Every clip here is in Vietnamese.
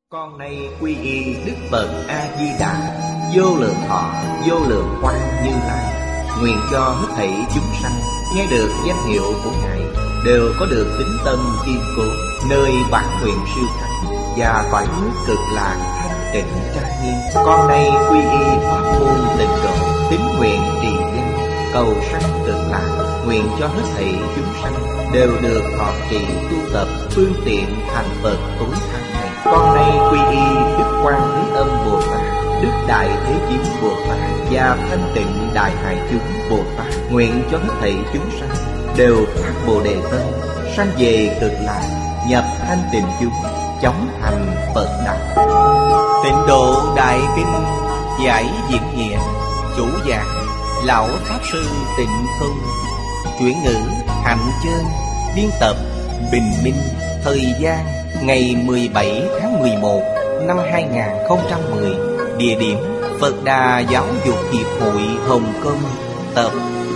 Con nay quy y Đức Phật A Di Đà, vô lượng thọ vô lượng quang Như Lai. Nguyện cho hết thảy chúng sanh nghe được danh hiệu của Ngài đều có được tín tâm kiên cố, nơi bản nguyện siêu thắng và cõi nước cực lạc thanh tịnh trang nghiêm. Con nay quy y pháp môn Tịnh độ, tín nguyện trì danh cầu sanh cực lạc. Nguyện cho hết thảy chúng sanh đều được thọ trì tu tập phương tiện thành Phật tối thắng này. Con nay quy y Đức Quan Thế Âm Bồ Tát, Đức Đại Thế Chí Bồ Tát và Thanh Tịnh Đại Hải Chúng Bồ Tát. Nguyện cho hết thảy chúng sanh đều phát Bồ Đề tâm, sanh về cực lạc, nhập thanh tịnh chúng, chóng thành Phật đạo. Tịnh độ Đại Kinh giải diễn nghĩa, chủ giảng Lão Pháp Sư Tịnh Không, chuyển ngữ Hạnh Chơn, biên tập Bình Minh. Thời gian ngày 17 tháng 11 năm 2010. Địa điểm Phật Đà Giáo dục Hiệp hội Hồng Kông. Tập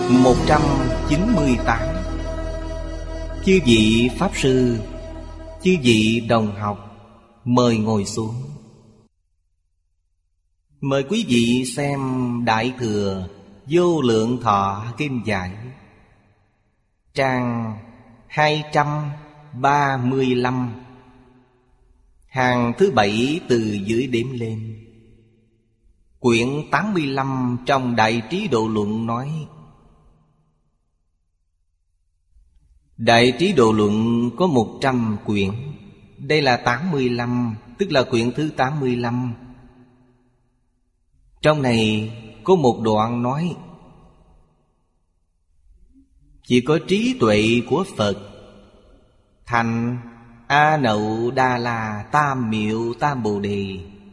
198. Chư vị Pháp Sư, chư vị đồng học, mời ngồi xuống. Mời quý vị xem Đại Thừa Vô Lượng Thọ Kinh Giải, trang 235, hàng thứ 7 từ dưới đếm lên. Quyển 85 trong Đại Trí Độ Luận nói: Đại Trí Độ Luận có 100 quyển. Đây là 85, tức là quyển thứ 85. Trong này có một đoạn nói: chỉ có trí tuệ của Phật thành A Nậu Đà La Tam Miệu Tam Bồ Đề.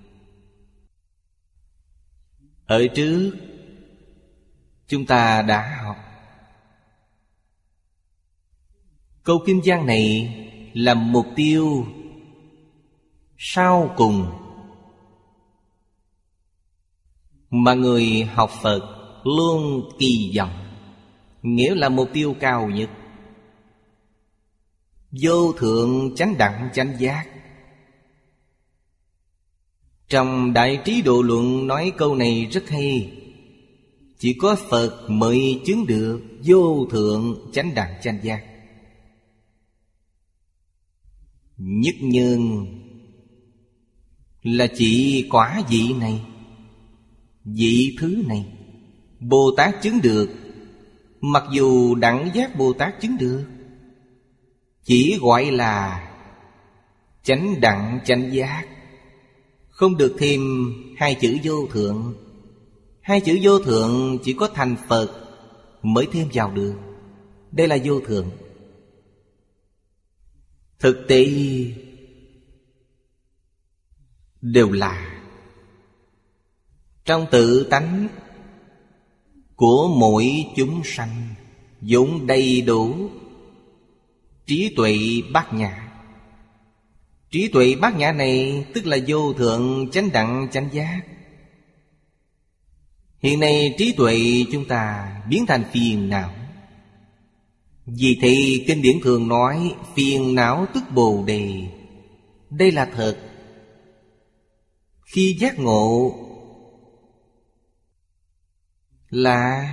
Ở trước chúng ta đã học. Câu kinh văn này là mục tiêu sau cùng mà người học Phật luôn kỳ vọng, nghĩa là mục tiêu cao nhất. Vô thượng chánh đẳng chánh giác. Trong Đại Trí Độ Luận nói câu này rất hay. Chỉ có Phật mới chứng được vô thượng chánh đẳng chánh giác. Nhất nhân là chỉ quả vị này, vị thứ này Bồ Tát chứng được. Mặc dù đẳng giác Bồ Tát chứng được, chỉ gọi là chánh đẳng chánh giác, không được thêm hai chữ vô thượng. Hai chữ vô thượng chỉ có thành Phật mới thêm vào được. Đây là vô thượng. Thực tế đều là trong tự tánh của mỗi chúng sanh vốn đầy đủ trí tuệ bát nhã. Trí tuệ bát nhã này tức là vô thượng chánh đẳng chánh giác. Hiện nay trí tuệ chúng ta biến thành phiền não. Vì thế kinh điển thường nói phiền não tức Bồ Đề. Đây là thật. Khi giác ngộ là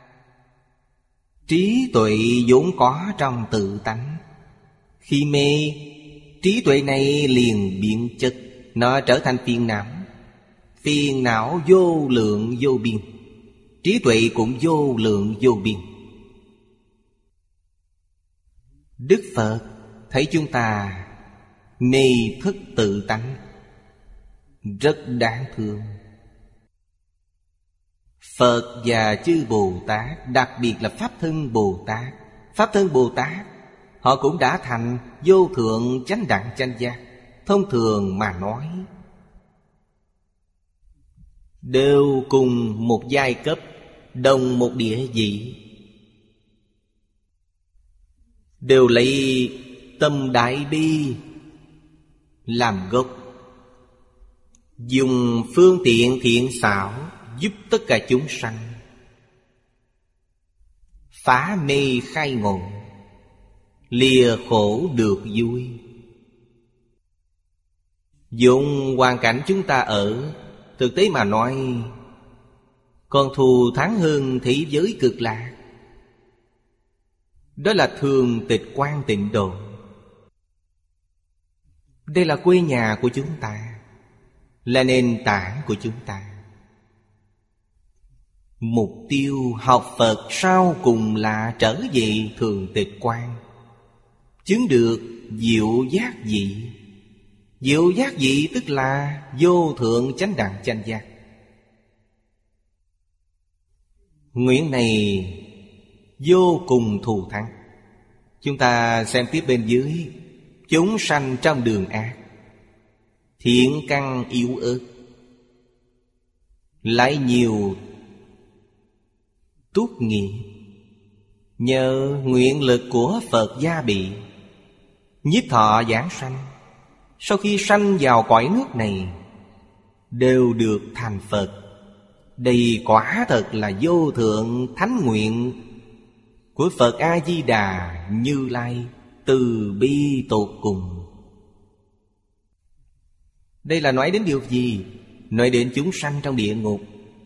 trí tuệ vốn có trong tự tánh. Khi mê, trí tuệ này liền biến chất, nó trở thành phiền não. Phiền não vô lượng vô biên, trí tuệ cũng vô lượng vô biên. Đức Phật thấy chúng ta mê thức tự tánh, rất đáng thương. Phật và chư Bồ Tát, đặc biệt là Pháp Thân Bồ Tát, Pháp Thân Bồ Tát, họ cũng đã thành vô thượng chánh đẳng chánh giác. Thông thường mà nói, đều cùng một giai cấp, đồng một địa vị, đều lấy tâm đại bi làm gốc, dùng phương tiện thiện xảo giúp tất cả chúng sanh phá mê khai ngộ, lìa khổ được vui. Dụng hoàn cảnh chúng ta ở, thực tế mà nói, còn thù thắng hơn thế giới Cực Lạc. Đó là Thường Tịch Quan Tịnh Độ. Đây là quê nhà của chúng ta, là nền tảng của chúng ta. Mục tiêu học Phật sau cùng là trở về Thường Tịch Quan, chứng được diệu giác vị. Diệu giác vị tức là vô thượng chánh đẳng chánh giác. Nguyện này vô cùng thù thắng. Chúng ta xem tiếp bên dưới. Chúng sanh trong đường ác, thiện căn yếu ớt, lại nhiều túc nghiệp, nhờ nguyện lực của Phật gia bị, nhiếp thọ giảng sanh. Sau khi sanh vào cõi nước này, đều được thành Phật. Đây quả thật là vô thượng thánh nguyện của Phật A-di-đà Như Lai, từ bi tột cùng. Đây là nói đến điều gì? Nói đến chúng sanh trong địa ngục.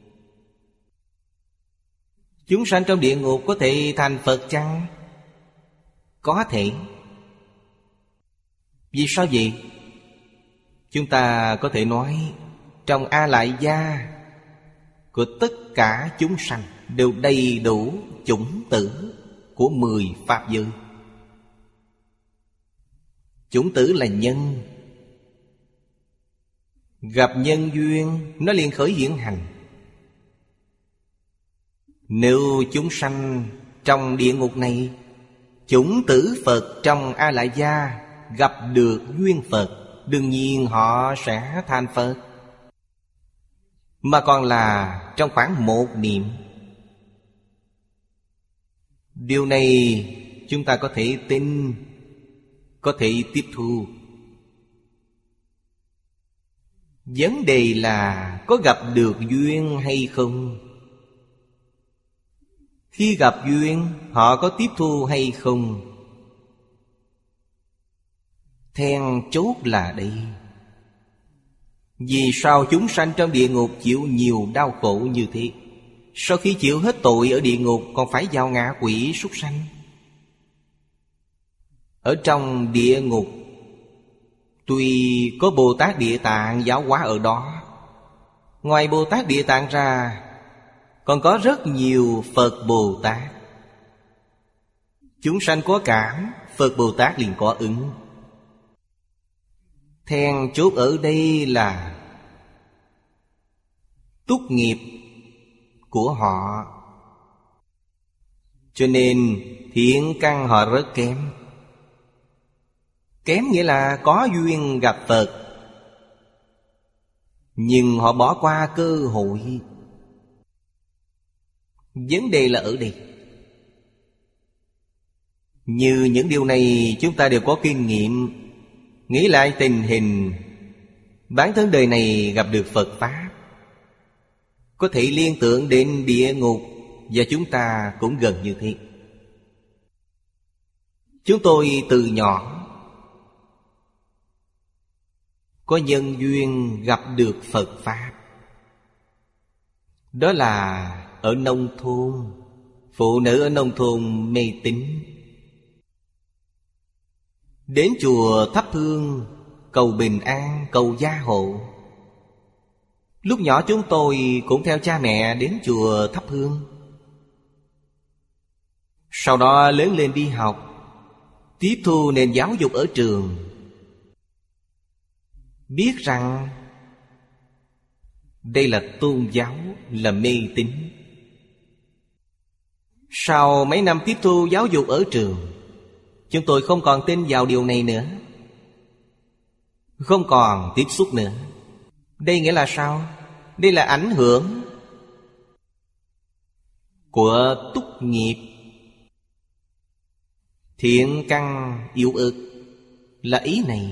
Chúng sanh trong địa ngục có thể thành Phật chăng? Có thể. Vì sao vậy? Chúng ta có thể nói trong A Lại Gia của tất cả chúng sanh đều đầy đủ chủng tử của 10 pháp giới. Chủng tử là nhân. Gặp nhân duyên, nó liền khởi hiện hành. Nếu chúng sanh trong địa ngục này, chủng tử Phật trong A Lại Gia gặp được duyên Phật, đương nhiên họ sẽ thành Phật. Mà còn là trong khoảng một niệm. Điều này chúng ta có thể tin, có thể tiếp thu. Vấn đề là có gặp được duyên hay không? Khi gặp duyên, họ có tiếp thu hay không? Then chốt là đây. Vì sao chúng sanh trong địa ngục chịu nhiều đau khổ như thế? Sau khi chịu hết tội ở địa ngục, còn phải vào ngạ quỷ súc sanh. Ở trong địa ngục, tuy có Bồ Tát Địa Tạng giáo hóa ở đó, ngoài Bồ Tát Địa Tạng ra, còn có rất nhiều Phật Bồ Tát. Chúng sanh có cảm, Phật Bồ Tát liền có ứng. Then chốt ở đây là túc nghiệp của họ. Cho nên thiện căn họ rất kém. Kém nghĩa là có duyên gặp Phật, nhưng họ bỏ qua cơ hội. Vấn đề là ở đây. Như những điều này chúng ta đều có kinh nghiệm. Nghĩ lại tình hình bản thân đời này gặp được Phật Pháp, có thể liên tưởng đến địa ngục. Và chúng ta cũng gần như thế. Chúng tôi từ nhỏ có nhân duyên gặp được Phật Pháp. Đó là ở nông thôn. Phụ nữ ở nông thôn mê tín, đến chùa thắp hương cầu bình an, cầu gia hộ. Lúc nhỏ chúng tôi cũng theo cha mẹ đến chùa thắp hương. Sau đó lớn lên đi học, tiếp thu nền giáo dục ở trường, biết rằng đây là tôn giáo, là mê tín. Sau mấy năm tiếp thu giáo dục ở trường, chúng tôi không còn tin vào điều này nữa, không còn tiếp xúc nữa. Đây nghĩa là sao? Đây là ảnh hưởng của túc nghiệp. Thiện căn yếu ớt là ý này.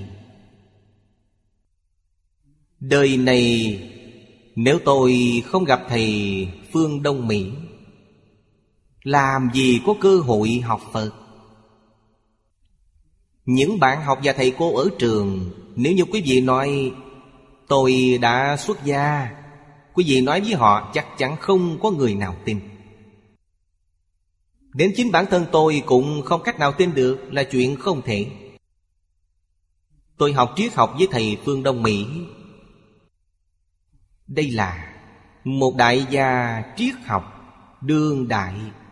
Đời này nếu tôi không gặp thầy Phương Đông Mỹ, làm gì có cơ hội học Phật. Những bạn học và thầy cô ở trường, nếu như quý vị nói tôi đã xuất gia. Quý vị nói với họ chắc chắn không có người nào tin. Đến chính bản thân tôi cũng không cách nào tin được, là chuyện không thể. Tôi học triết học với thầy Phương Đông Mỹ. Đây là một đại gia triết học đương đại,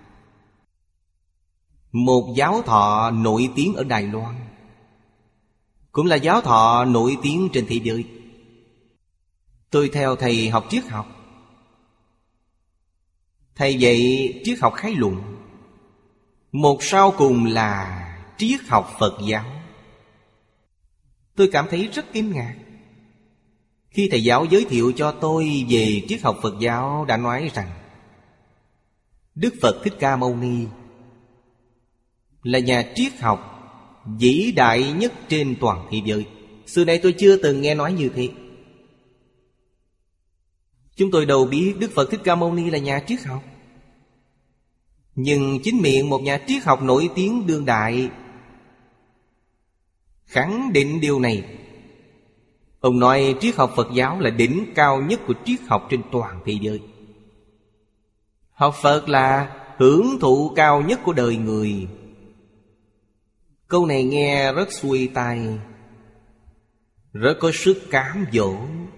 một giáo thọ nổi tiếng ở Đài Loan, cũng là giáo thọ nổi tiếng trên thế giới. Tôi theo thầy học triết học. Thầy dạy triết học khái luận, một sau cùng là triết học Phật giáo. Tôi cảm thấy rất kinh ngạc khi thầy giáo giới thiệu cho tôi về triết học Phật giáo, đã nói rằng Đức Phật Thích Ca Mâu Ni là nhà triết học vĩ đại nhất trên toàn thế giới. Xưa nay tôi chưa từng nghe nói như thế. Chúng tôi đâu biết Đức Phật Thích Ca Mâu Ni là nhà triết học. Nhưng chính miệng một nhà triết học nổi tiếng đương đại khẳng định điều này. Ông nói triết học Phật giáo là đỉnh cao nhất của triết học trên toàn thế giới. Học Phật là hưởng thụ cao nhất của đời người. Câu này nghe rất xuôi tai, rất có sức cám dỗ.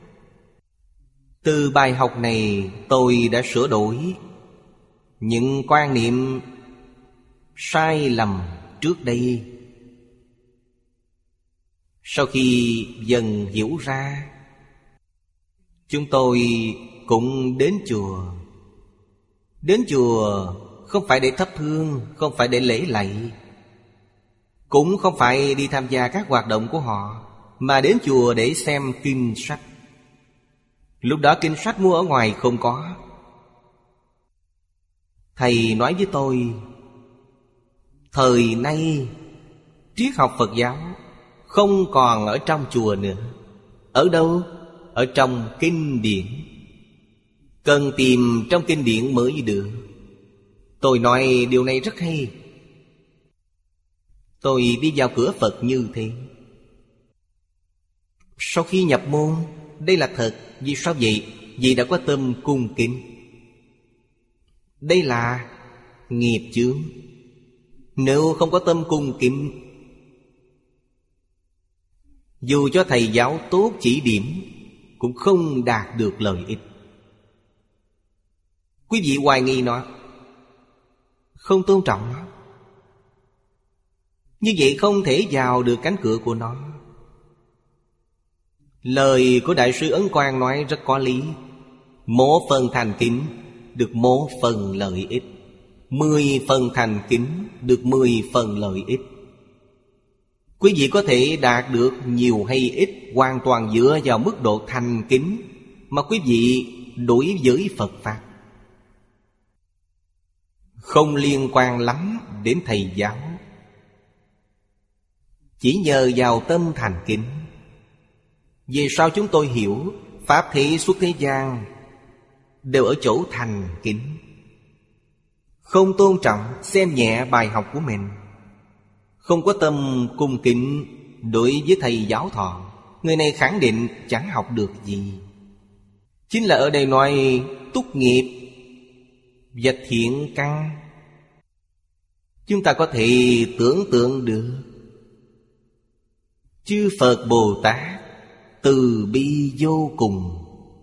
Từ bài học này tôi đã sửa đổi những quan niệm sai lầm trước đây. Sau khi dần hiểu ra, chúng tôi cũng đến chùa. Đến chùa không phải để thắp hương, không phải để lễ lạy, cũng không phải đi tham gia các hoạt động của họ, mà đến chùa để xem kinh sách. Lúc đó kinh sách mua ở ngoài không có. Thầy nói với tôi, thời nay triết học Phật giáo không còn ở trong chùa nữa. Ở đâu? Ở trong kinh điển. Cần tìm trong kinh điển mới được. Tôi nói điều này rất hay. Tôi đi vào cửa Phật như thế. Sau khi nhập môn, đây là thật. Vì sao vậy? Vì đã có tâm cung kính. Đây là nghiệp chướng. Nếu không có tâm cung kính, dù cho thầy giáo tốt chỉ điểm cũng không đạt được lợi ích. Quý vị hoài nghi nó, không tôn trọng nó, như vậy không thể vào được cánh cửa của nó. Lời của Đại sư Ấn Quang nói rất có lý. Một phần thành kính được một phần lợi ích, 10 phần thành kính được 10 phần lợi ích. Quý vị có thể đạt được nhiều hay ít hoàn toàn dựa vào mức độ thành kính mà quý vị đối với Phật Pháp, không liên quan lắm đến thầy giáo. Chỉ nhờ vào tâm thành kính. Về sau chúng tôi hiểu Pháp thị suốt thế gian đều ở chỗ thành kính. Không tôn trọng, xem nhẹ bài học của mình, không có tâm cung kính đối với thầy giáo thọ, người này khẳng định chẳng học được gì. Chính là ở đây nói túc nghiệp và thiện căn. Chúng ta có thể tưởng tượng được chư Phật Bồ Tát từ bi vô cùng,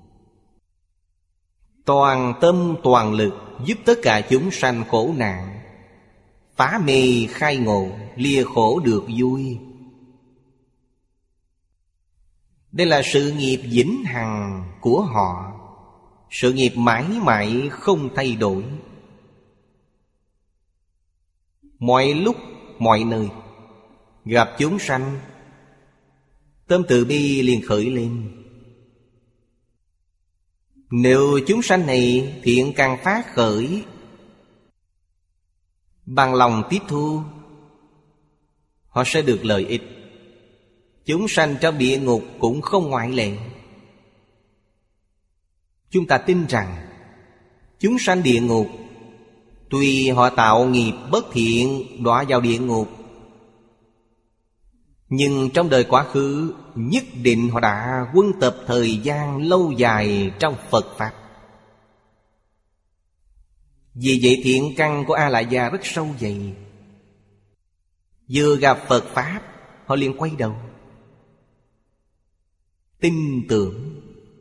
toàn tâm toàn lực giúp tất cả chúng sanh khổ nạn, phá mê khai ngộ, lìa khổ được vui. Đây là sự nghiệp vĩnh hằng của họ, sự nghiệp mãi mãi không thay đổi. Mọi lúc, mọi nơi gặp chúng sanh, tâm từ bi liền khởi lên. Nếu chúng sanh này thiện căn phát khởi, bằng lòng tiếp thu, họ sẽ được lợi ích. Chúng sanh trong địa ngục cũng không ngoại lệ. Chúng ta tin rằng chúng sanh địa ngục, tuy họ tạo nghiệp bất thiện đọa vào địa ngục, Nhưng trong đời quá khứ, nhất định họ đã quân tập thời gian lâu dài trong Phật Pháp. Vì vậy thiện căn của A-la-gia rất sâu dày. Vừa gặp Phật Pháp, họ liền quay đầu, tin tưởng.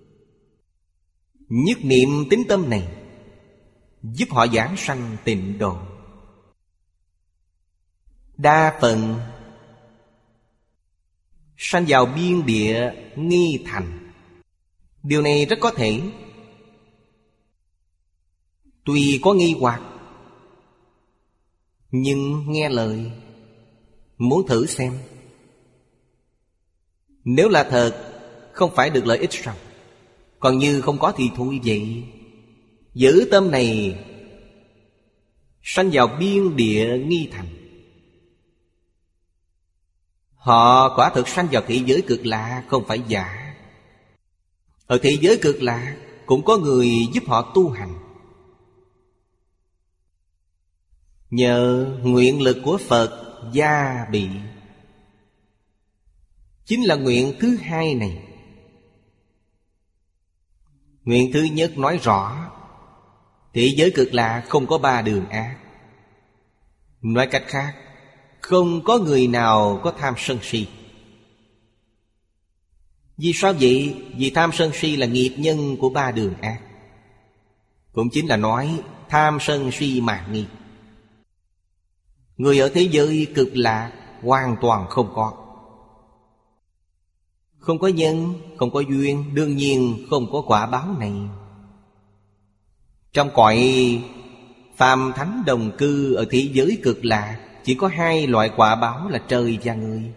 Nhất niệm tín tâm này giúp họ giảng sanh tịnh độ. Đa phần sanh vào biên địa nghi thành. Điều này rất có thể. Tuy có nghi hoặc, nhưng nghe lời, muốn thử xem. Nếu là thật, không phải được lợi ích sao? Còn như không có thì thôi vậy. Giữ tâm này sanh vào biên địa nghi thành. Họ quả thực sanh vào thế giới cực lạc, không phải giả. Ở thế giới cực lạc cũng có người giúp họ tu hành. Nhờ nguyện lực của Phật gia bị. Chính là nguyện thứ hai này. Nguyện thứ nhất nói rõ thế giới cực lạc không có ba đường ác. Nói cách khác, không có người nào có tham sân si. Vì sao vậy? Vì tham sân si là nghiệp nhân của ba đường ác. Cũng chính là nói tham sân si mạn nghi. Người ở thế giới cực lạc hoàn toàn không có. Không có nhân, không có duyên, đương nhiên không có quả báo này. Trong cõi phàm thánh đồng cư ở thế giới cực lạc, chỉ có hai loại quả báo là trời và người.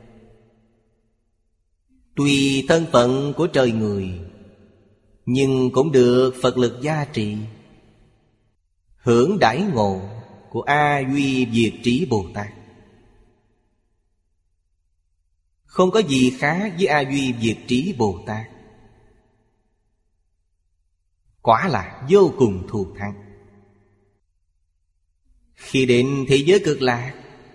Tuy thân phận của trời người, nhưng cũng được Phật lực gia trì, hưởng đãi ngộ của A Duy Diệt Trí Bồ Tát. Không có gì khác với A Duy Diệt Trí Bồ Tát. Quả là vô cùng thù thắng. Khi đến thế giới cực lạc,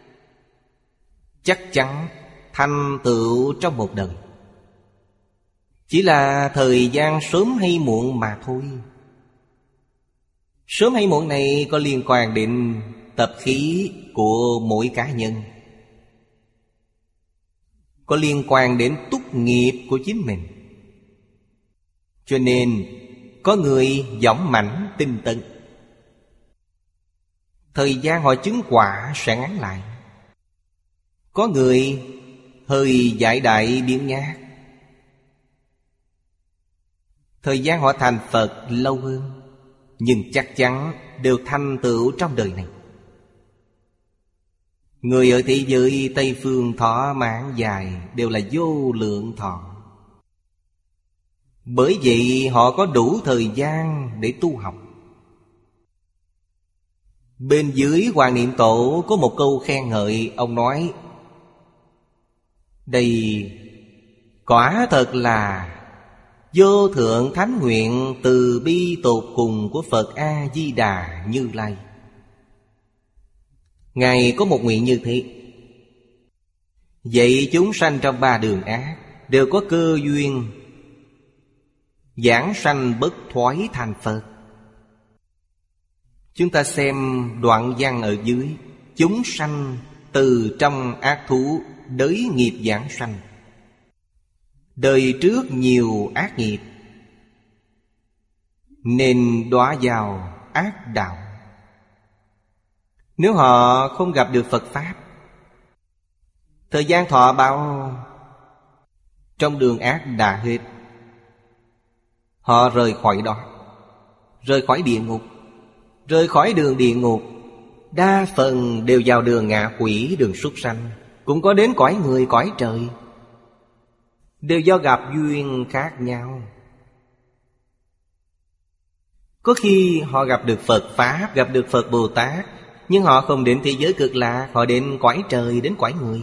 chắc chắn thành tựu trong một đời. Chỉ là thời gian sớm hay muộn mà thôi. Sớm hay muộn này có liên quan đến tập khí của mỗi cá nhân, có liên quan đến túc nghiệp của chính mình. Cho nên có người dõng mãnh tinh tấn, thời gian họ chứng quả sẽ ngắn lại. Có người hơi giải đại biến nhát, thời gian họ thành Phật lâu hơn. Nhưng chắc chắn đều thành tựu trong đời này. Người ở thế giới Tây Phương thọ mạng dài đều là vô lượng thọ. Bởi vậy họ có đủ thời gian để tu học. Bên dưới Hoàng Niệm Tổ có một câu khen ngợi. Ông nói: đây quả thật là vô thượng thánh nguyện từ bi tột cùng của Phật A-di-đà Như Lai. Ngài có một nguyện như thế. Vậy chúng sanh trong ba đường ác đều có cơ duyên giảng sanh bất thoái thành Phật. Chúng ta xem đoạn văn ở dưới. Chúng sanh từ trong ác thú đới nghiệp giảng sanh. Đời trước nhiều ác nghiệp nên đọa vào ác đạo. Nếu họ không gặp được Phật Pháp, thời gian thọ bao trong đường ác đã hết, họ rời khỏi đó, rời khỏi địa ngục. Rời khỏi đường địa ngục, đa phần đều vào đường ngạ quỷ, đường súc sanh. Cũng có đến cõi người, cõi trời, đều do gặp duyên khác nhau. Có khi họ gặp được Phật Pháp, gặp được Phật Bồ Tát, nhưng họ không đến thế giới cực lạc, họ đến cõi trời, đến cõi người.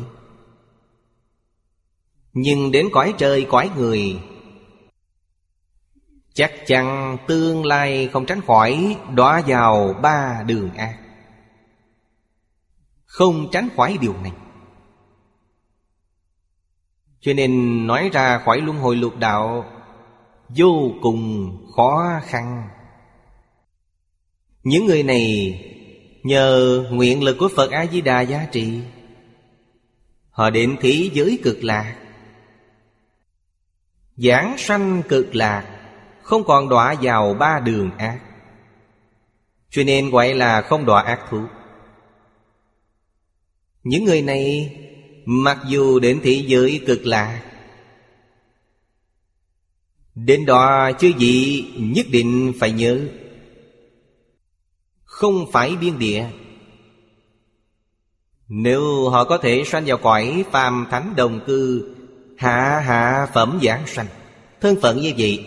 Nhưng đến cõi trời, cõi người, chắc chắn tương lai không tránh khỏi đọa vào ba đường ác. Không tránh khỏi điều này. Cho nên nói ra khỏi luân hồi lục đạo vô cùng khó khăn. Những người này nhờ nguyện lực của Phật A-di-đà gia trì, họ đến thế giới cực lạc, giảng sanh cực lạc, không còn đọa vào ba đường ác. Cho nên gọi là không đọa ác thú. Những người này mặc dù đến thế giới cực lạc, đến đó chứ gì nhất định phải nhớ, không phải biên địa. Nếu họ có thể sanh vào cõi phàm thánh đồng cư, hạ phẩm giảng sanh, thân phận như vậy,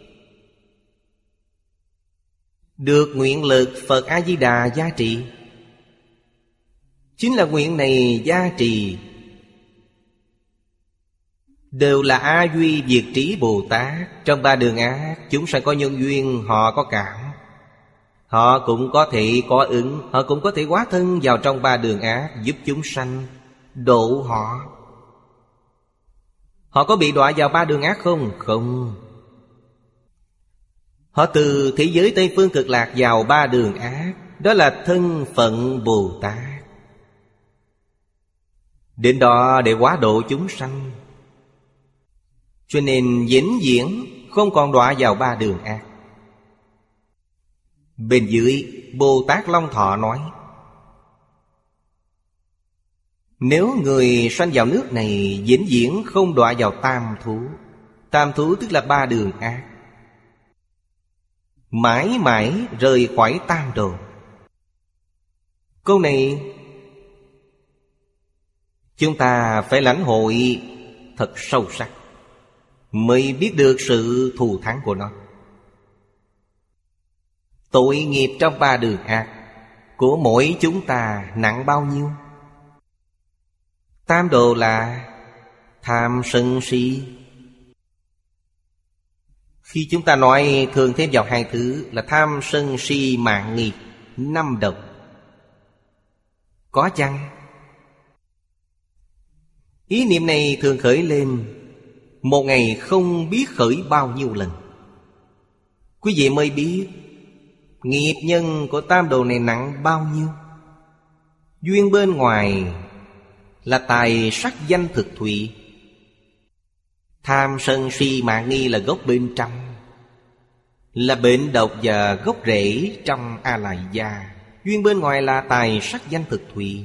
được nguyện lực Phật A-di-đà gia trì. Chính là nguyện này gia trì, đều là A Duy Việt Trí Bồ Tát. Trong ba đường ác, chúng sanh có nhân duyên, họ có cảm, họ cũng có thể có ứng, họ cũng có thể hóa thân vào trong ba đường ác, giúp chúng sanh, độ họ. Họ có bị đọa vào ba đường ác không? Không. Họ từ thế giới Tây Phương cực lạc vào ba đường ác, đó là thân phận Bồ Tát. Đến đó để hóa độ chúng sanh. Cho nên vĩnh viễn không còn đọa vào ba đường ác. Bên dưới Bồ Tát Long Thọ nói, nếu người sanh vào nước này vĩnh viễn không đọa vào tam thú. Tam thú tức là ba đường ác, mãi mãi rời khỏi tam đồ. Câu này chúng ta phải lãnh hội thật sâu sắc, mới biết được sự thù thắng của nó. Tội nghiệp trong ba đường ác của mỗi chúng ta nặng bao nhiêu? Tam đồ là tham sân si. Khi chúng ta nói thường thêm vào hai thứ là tham sân si mạng nghi, năm độc. Có chăng? Ý niệm này thường khởi lên một ngày không biết khởi bao nhiêu lần. Quý vị mới biết nghiệp nhân của tam đồ này nặng bao nhiêu. Duyên bên ngoài là tài sắc danh thực thụy, tham sân si mạng nghi là gốc bên trong, là bệnh độc và gốc rễ trong A Lại Gia. Duyên bên ngoài là tài sắc danh thực thụy.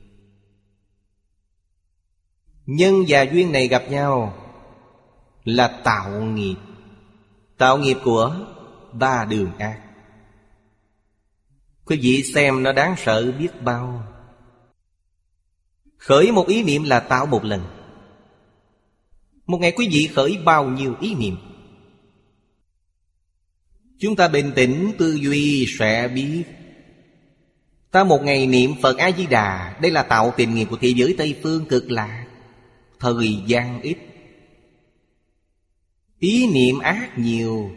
Nhân và duyên này gặp nhau là tạo nghiệp. Tạo nghiệp của ba đường ác. Quý vị xem nó đáng sợ biết bao. Khởi một ý niệm là tạo một lần. Một ngày quý vị khởi bao nhiêu ý niệm? Chúng ta bình tĩnh tư duy sẽ biết. Ta một ngày niệm Phật A-di-đà, đây là tạo tiền nghiệp của thế giới Tây Phương cực lạc. Thời gian ít, ý niệm ác nhiều.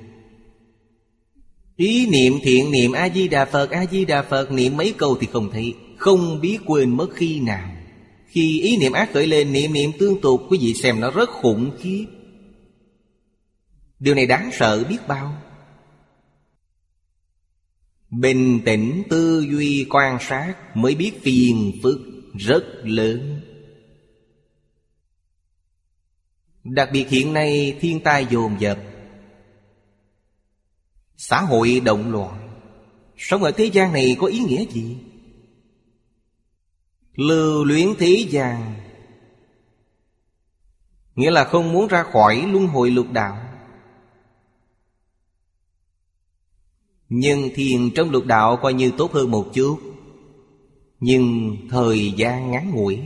Ý niệm thiện niệm A-di-đà Phật, A-di-đà Phật, niệm mấy câu thì không thấy, không biết quên mất khi nào. Khi ý niệm ác khởi lên, niệm tương tục, quý vị xem nó rất khủng khiếp. Điều này đáng sợ biết bao. Bình tĩnh tư duy quan sát mới biết phiền phức rất lớn. Đặc biệt hiện nay thiên tai dồn dập, xã hội động loạn, sống ở thế gian này có ý nghĩa gì? Lưu luyến thế gian, nghĩa là không muốn ra khỏi luân hồi lục đạo. Nhưng thiền trong lục đạo coi như tốt hơn một chút, nhưng thời gian ngắn ngủi.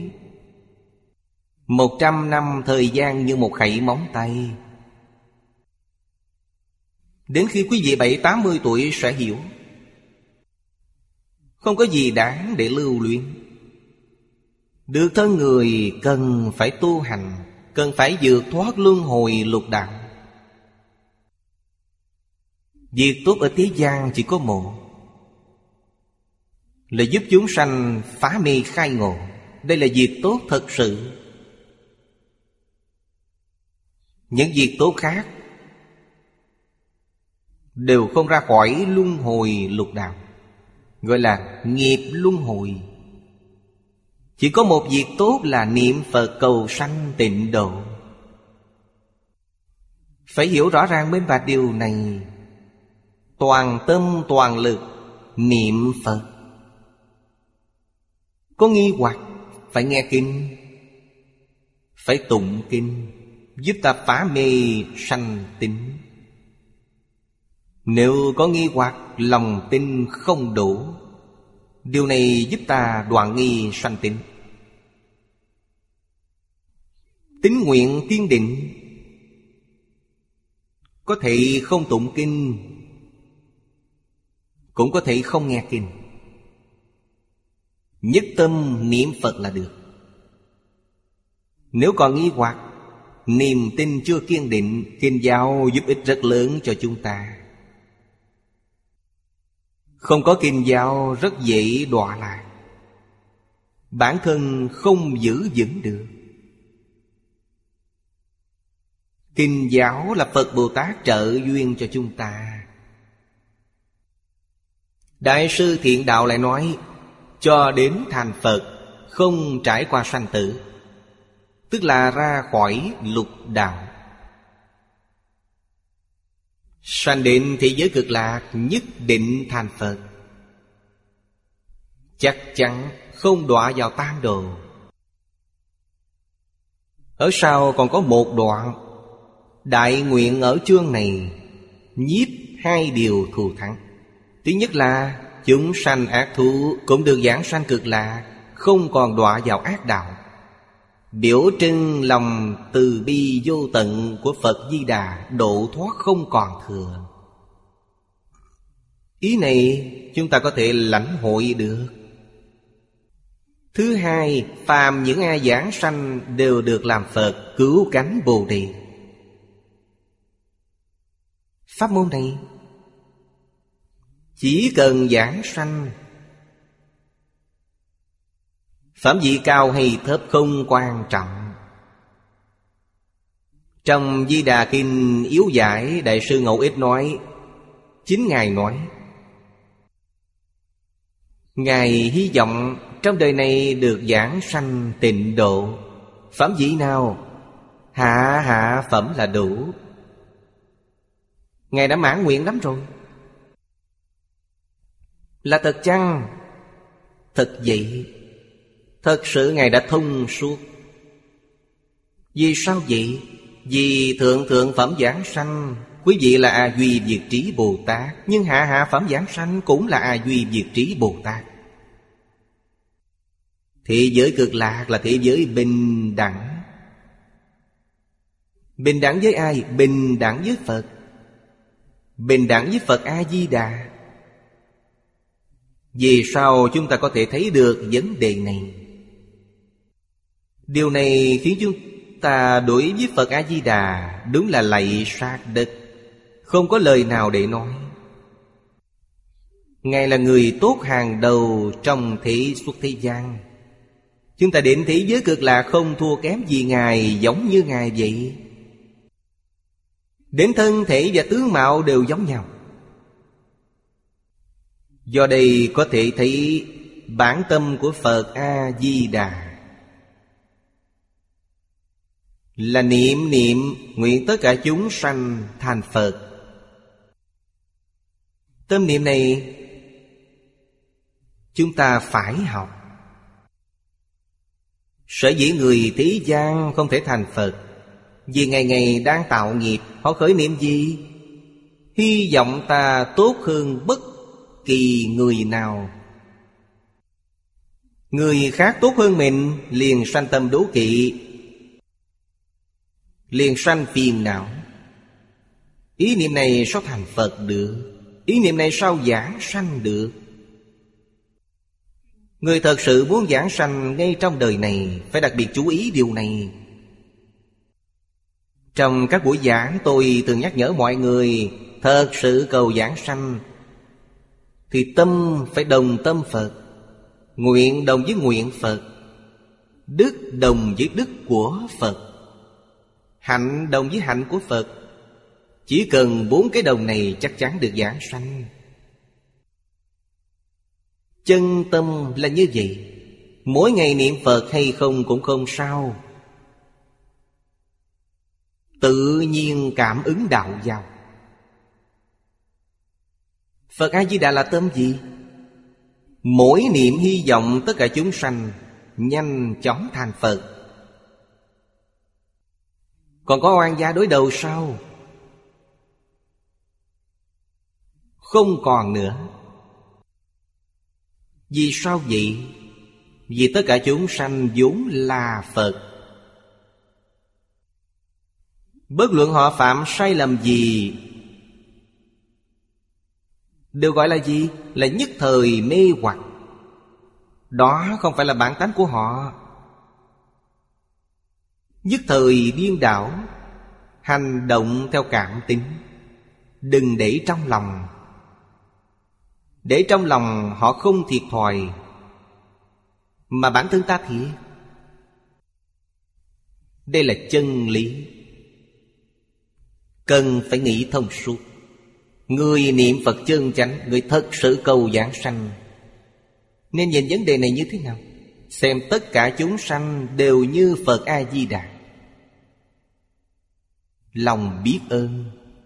100 năm thời gian như một khẩy móng tay. Đến khi quý vị 70-80 tuổi sẽ hiểu, không có gì đáng để lưu luyến. Được thân người cần phải tu hành, cần phải vượt thoát luân hồi lục đạo. Việc tốt ở thế gian chỉ có một, là giúp chúng sanh phá mê khai ngộ. Đây là việc tốt thật sự. Những việc tốt khác đều không ra khỏi luân hồi lục đạo, gọi là nghiệp luân hồi. Chỉ có một việc tốt là niệm Phật cầu sanh tịnh độ. Phải hiểu rõ ràng minh bạch điều này. Toàn tâm toàn lực niệm Phật. Có nghi hoặc phải nghe kinh, phải tụng kinh, giúp ta phá mê sanh tín. Nếu có nghi hoặc, lòng tin không đủ, điều này giúp ta đoạn nghi sanh tín. Tín nguyện kiên định. Có thể không tụng kinh, cũng có thể không nghe kinh. Nhất tâm niệm Phật là được. Nếu còn nghi hoặc, niềm tin chưa kiên định, kinh giáo giúp ích rất lớn cho chúng ta. Không có kinh giáo rất dễ đọa lạc, bản thân không giữ vững được. Kinh giáo là Phật Bồ Tát trợ duyên cho chúng ta. Đại sư Thiện Đạo lại nói, cho đến thành Phật không trải qua sanh tử, tức là ra khỏi lục đạo. Sanh đến thế giới cực lạc, nhất định thành Phật, chắc chắn không đọa vào tam đồ. Ở sau còn có một đoạn đại nguyện ở chương này, nhiếp hai điều thù thắng. Thứ nhất là chúng sanh ác thú cũng được giảng sanh cực lạc, không còn đọa vào ác đạo, biểu trưng lòng từ bi vô tận của Phật Di Đà, độ thoát không còn thừa. Ý này chúng ta có thể lãnh hội được. Thứ hai, phàm những ai giảng sanh đều được làm Phật, cứu cánh Bồ Đề. Pháp môn này chỉ cần giảng sanh, phẩm vị cao hay thấp không quan trọng. Trong Di Đà Kinh yếu giải, Đại sư Ngẫu Ích nói, chính Ngài nói, Ngài hy vọng trong đời này được giảng sanh tịnh độ. Phẩm vị nào? Hạ phẩm là đủ. Ngài đã mãn nguyện lắm rồi. Là thật chăng? Thật vậy. Thật sự Ngài đã thông suốt. Vì sao vậy? Vì thượng phẩm giảng sanh, quý vị là A Duy Diệt Trí Bồ Tát, nhưng hạ phẩm giảng sanh cũng là A Duy Diệt Trí Bồ Tát. Thế giới cực lạc là thế giới bình đẳng. Bình đẳng với ai? Bình đẳng với Phật. Bình đẳng với Phật A-di-đà. Vì sao chúng ta có thể thấy được vấn đề này? Điều này khiến chúng ta đối với Phật A-di-đà đúng là lạy sát đất, không có lời nào để nói. Ngài là người tốt hàng đầu trong thế xuất thế gian. Chúng ta đến thế giới cực lạc không thua kém gì Ngài, giống như Ngài vậy. Đến thân thể và tướng mạo đều giống nhau. Do đây có thể thấy bản tâm của Phật A-di-đà là niệm nguyện tất cả chúng sanh thành Phật. Tâm niệm này chúng ta phải học. Sở dĩ người thế gian không thể thành Phật, vì ngày ngày đang tạo nghiệp. Họ khởi niệm gì? Hy vọng ta tốt hơn bất kỳ người nào. Người khác tốt hơn mình liền sanh tâm đố kỵ, liền sanh phiền não. Ý niệm này sao thành Phật được? Ý niệm này sao giảng sanh được? Người thật sự muốn giảng sanh ngay trong đời này phải đặc biệt chú ý điều này. Trong các buổi giảng tôi thường nhắc nhở mọi người, thật sự cầu giảng sanh thì tâm phải đồng tâm Phật, nguyện đồng với nguyện Phật, đức đồng với đức của Phật. Hạnh đồng với hạnh của Phật. Chỉ cần 4 cái đồng này chắc chắn được giảng sanh. Chân tâm là như vậy. Mỗi ngày niệm Phật hay không cũng không sao. Tự nhiên cảm ứng đạo vào. Phật A-di-đà là tâm gì? Mỗi niệm hy vọng tất cả chúng sanh nhanh chóng thành Phật. Còn có oan gia đối đầu sao? Không còn nữa. Vì sao vậy? Vì tất cả chúng sanh vốn là Phật. Bất luận họ phạm sai lầm gì, đều gọi là gì? Là nhất thời mê hoặc. Đó không phải là bản tánh của họ. Nhất thời điên đảo, hành động theo cảm tính. Đừng để trong lòng. Để trong lòng họ không thiệt thòi, mà bản thân ta thiệt. Đây là chân lý, cần phải nghĩ thông suốt. Người niệm Phật chân chánh, người thật sự cầu giảng sanh, nên nhìn vấn đề này như thế nào? Xem tất cả chúng sanh đều như Phật A-di-đà. Lòng biết ơn.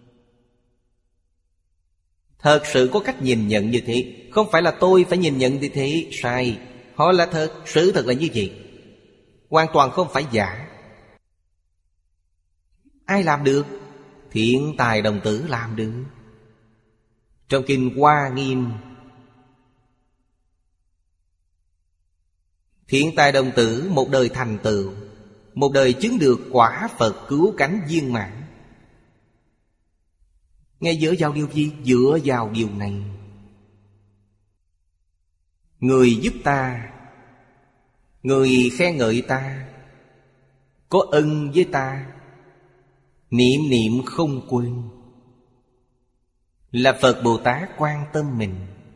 Thật sự có cách nhìn nhận như thế. Không phải là tôi phải nhìn nhận như thế. Sai. Họ là thật. Sự thật là như vậy. Hoàn toàn không phải giả. Ai làm được? Thiện tài đồng tử làm được. Trong kinh Hoa Nghiêm, thiện tài đồng tử một đời thành tựu, một đời chứng được quả Phật cứu cánh viên mãn. Nghe dựa vào điều gì? Dựa vào điều này. Người giúp ta, người khen ngợi ta, có ân với ta, niệm niệm không quên, là Phật Bồ Tát quan tâm mình.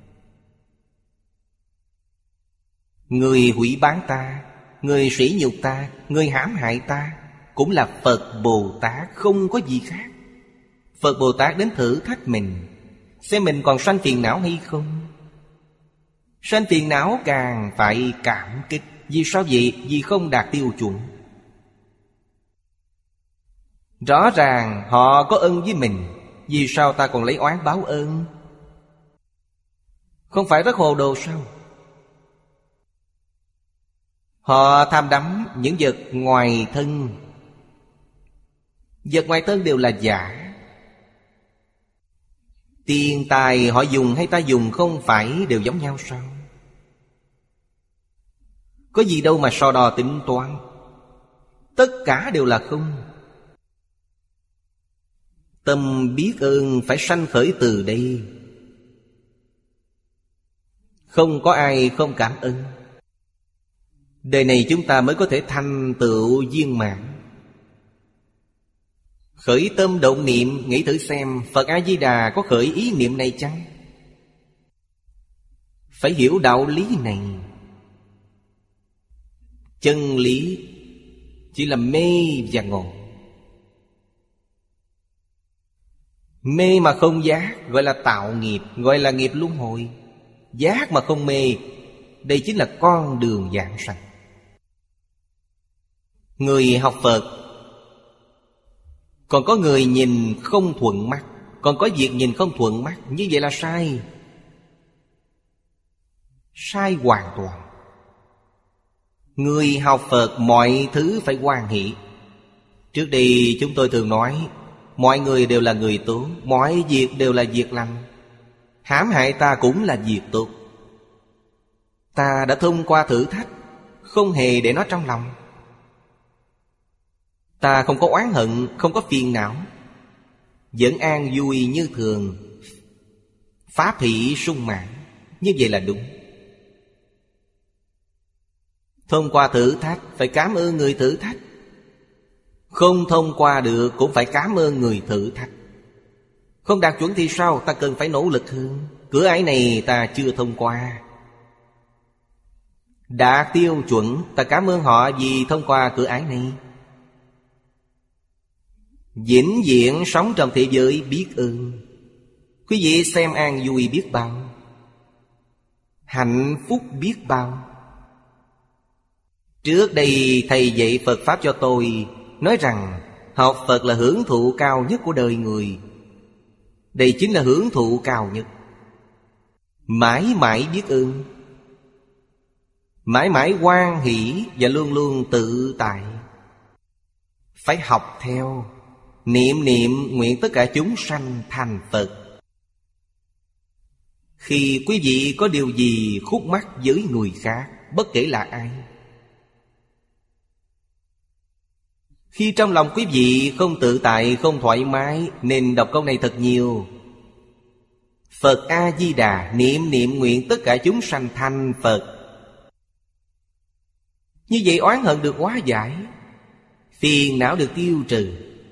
Người hủy bán ta, người sỉ nhục ta, người hãm hại ta, cũng là Phật Bồ Tát, không có gì khác. Phật Bồ Tát đến thử thách mình, xem mình còn sanh phiền não hay không. Sanh phiền não càng phải cảm kích. Vì sao vậy? Vì không đạt tiêu chuẩn. Rõ ràng họ có ân với mình, vì sao ta còn lấy oán báo ơn? Không phải rất hồ đồ sao? Họ tham đắm những vật ngoài thân. Vật ngoài thân đều là giả. Tiền tài họ dùng hay ta dùng không phải đều giống nhau sao? Có gì đâu mà so đo tính toán. Tất cả đều là không. Tâm biết ơn phải sanh khởi từ đây. Không có ai không cảm ơn. Đời này chúng ta mới có thể thành tựu viên mãn. Khởi tâm động niệm, nghĩ thử xem Phật A-di-đà có khởi ý niệm này chăng? Phải hiểu đạo lý này. Chân lý chỉ là mê và ngộ. Mê mà không giác gọi là tạo nghiệp, gọi là nghiệp luân hồi. Giác mà không mê, đây chính là con đường giảng sanh. Người học Phật còn có người nhìn không thuận mắt, còn có việc nhìn không thuận mắt, như vậy là sai. Sai hoàn toàn. Người học Phật mọi thứ phải hoan hỷ. Trước đây chúng tôi thường nói, mọi người đều là người tốt, mọi việc đều là việc lành. Hãm hại ta cũng là việc tốt. Ta đã thông qua thử thách, không hề để nó trong lòng. Ta không có oán hận, không có phiền não, vẫn an vui như thường, pháp hỷ sung mãn. Như vậy là đúng. Thông qua thử thách phải cảm ơn người thử thách. Không thông qua được cũng phải cảm ơn người thử thách. Không đạt chuẩn thì sao? Ta cần phải nỗ lực hơn. Cửa ải này ta chưa thông qua. Đạt tiêu chuẩn, ta cảm ơn họ vì thông qua cửa ải này. vĩnh viễn sống trong thế giới biết ơn. Quý vị xem an vui biết bao, hạnh phúc biết bao. Trước đây thầy dạy Phật Pháp cho tôi, nói rằng học Phật là hưởng thụ cao nhất của đời người. Đây chính là hưởng thụ cao nhất. Mãi mãi biết ơn, mãi mãi hoan hỷ và luôn luôn tự tại. Phải học theo, niệm niệm nguyện tất cả chúng sanh thành Phật. Khi quý vị có điều gì khúc mắc với người khác, bất kể là ai, khi trong lòng quý vị không tự tại, không thoải mái, nên đọc câu này thật nhiều. Phật A-di-đà, niệm niệm nguyện tất cả chúng sanh thành Phật. Như vậy oán hận được hóa giải, phiền não được tiêu trừ.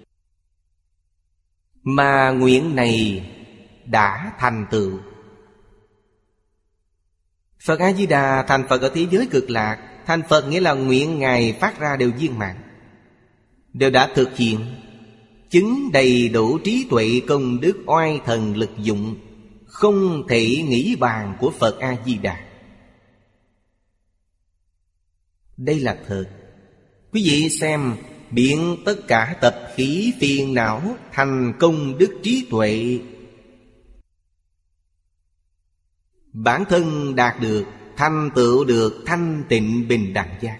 Mà nguyện này đã thành tựu. Phật A-di-đà thành Phật ở thế giới cực lạc. Thành Phật nghĩa là nguyện Ngài phát ra đều viên mãn, đều đã thực hiện, chứng đầy đủ trí tuệ công đức oai thần lực dụng, không thể nghĩ bàn của Phật A-di-đà. Đây là thật. Quý vị xem, biến tất cả tập khí phiền não thành công đức trí tuệ, bản thân đạt được, thành tựu được thanh tịnh bình đẳng giác.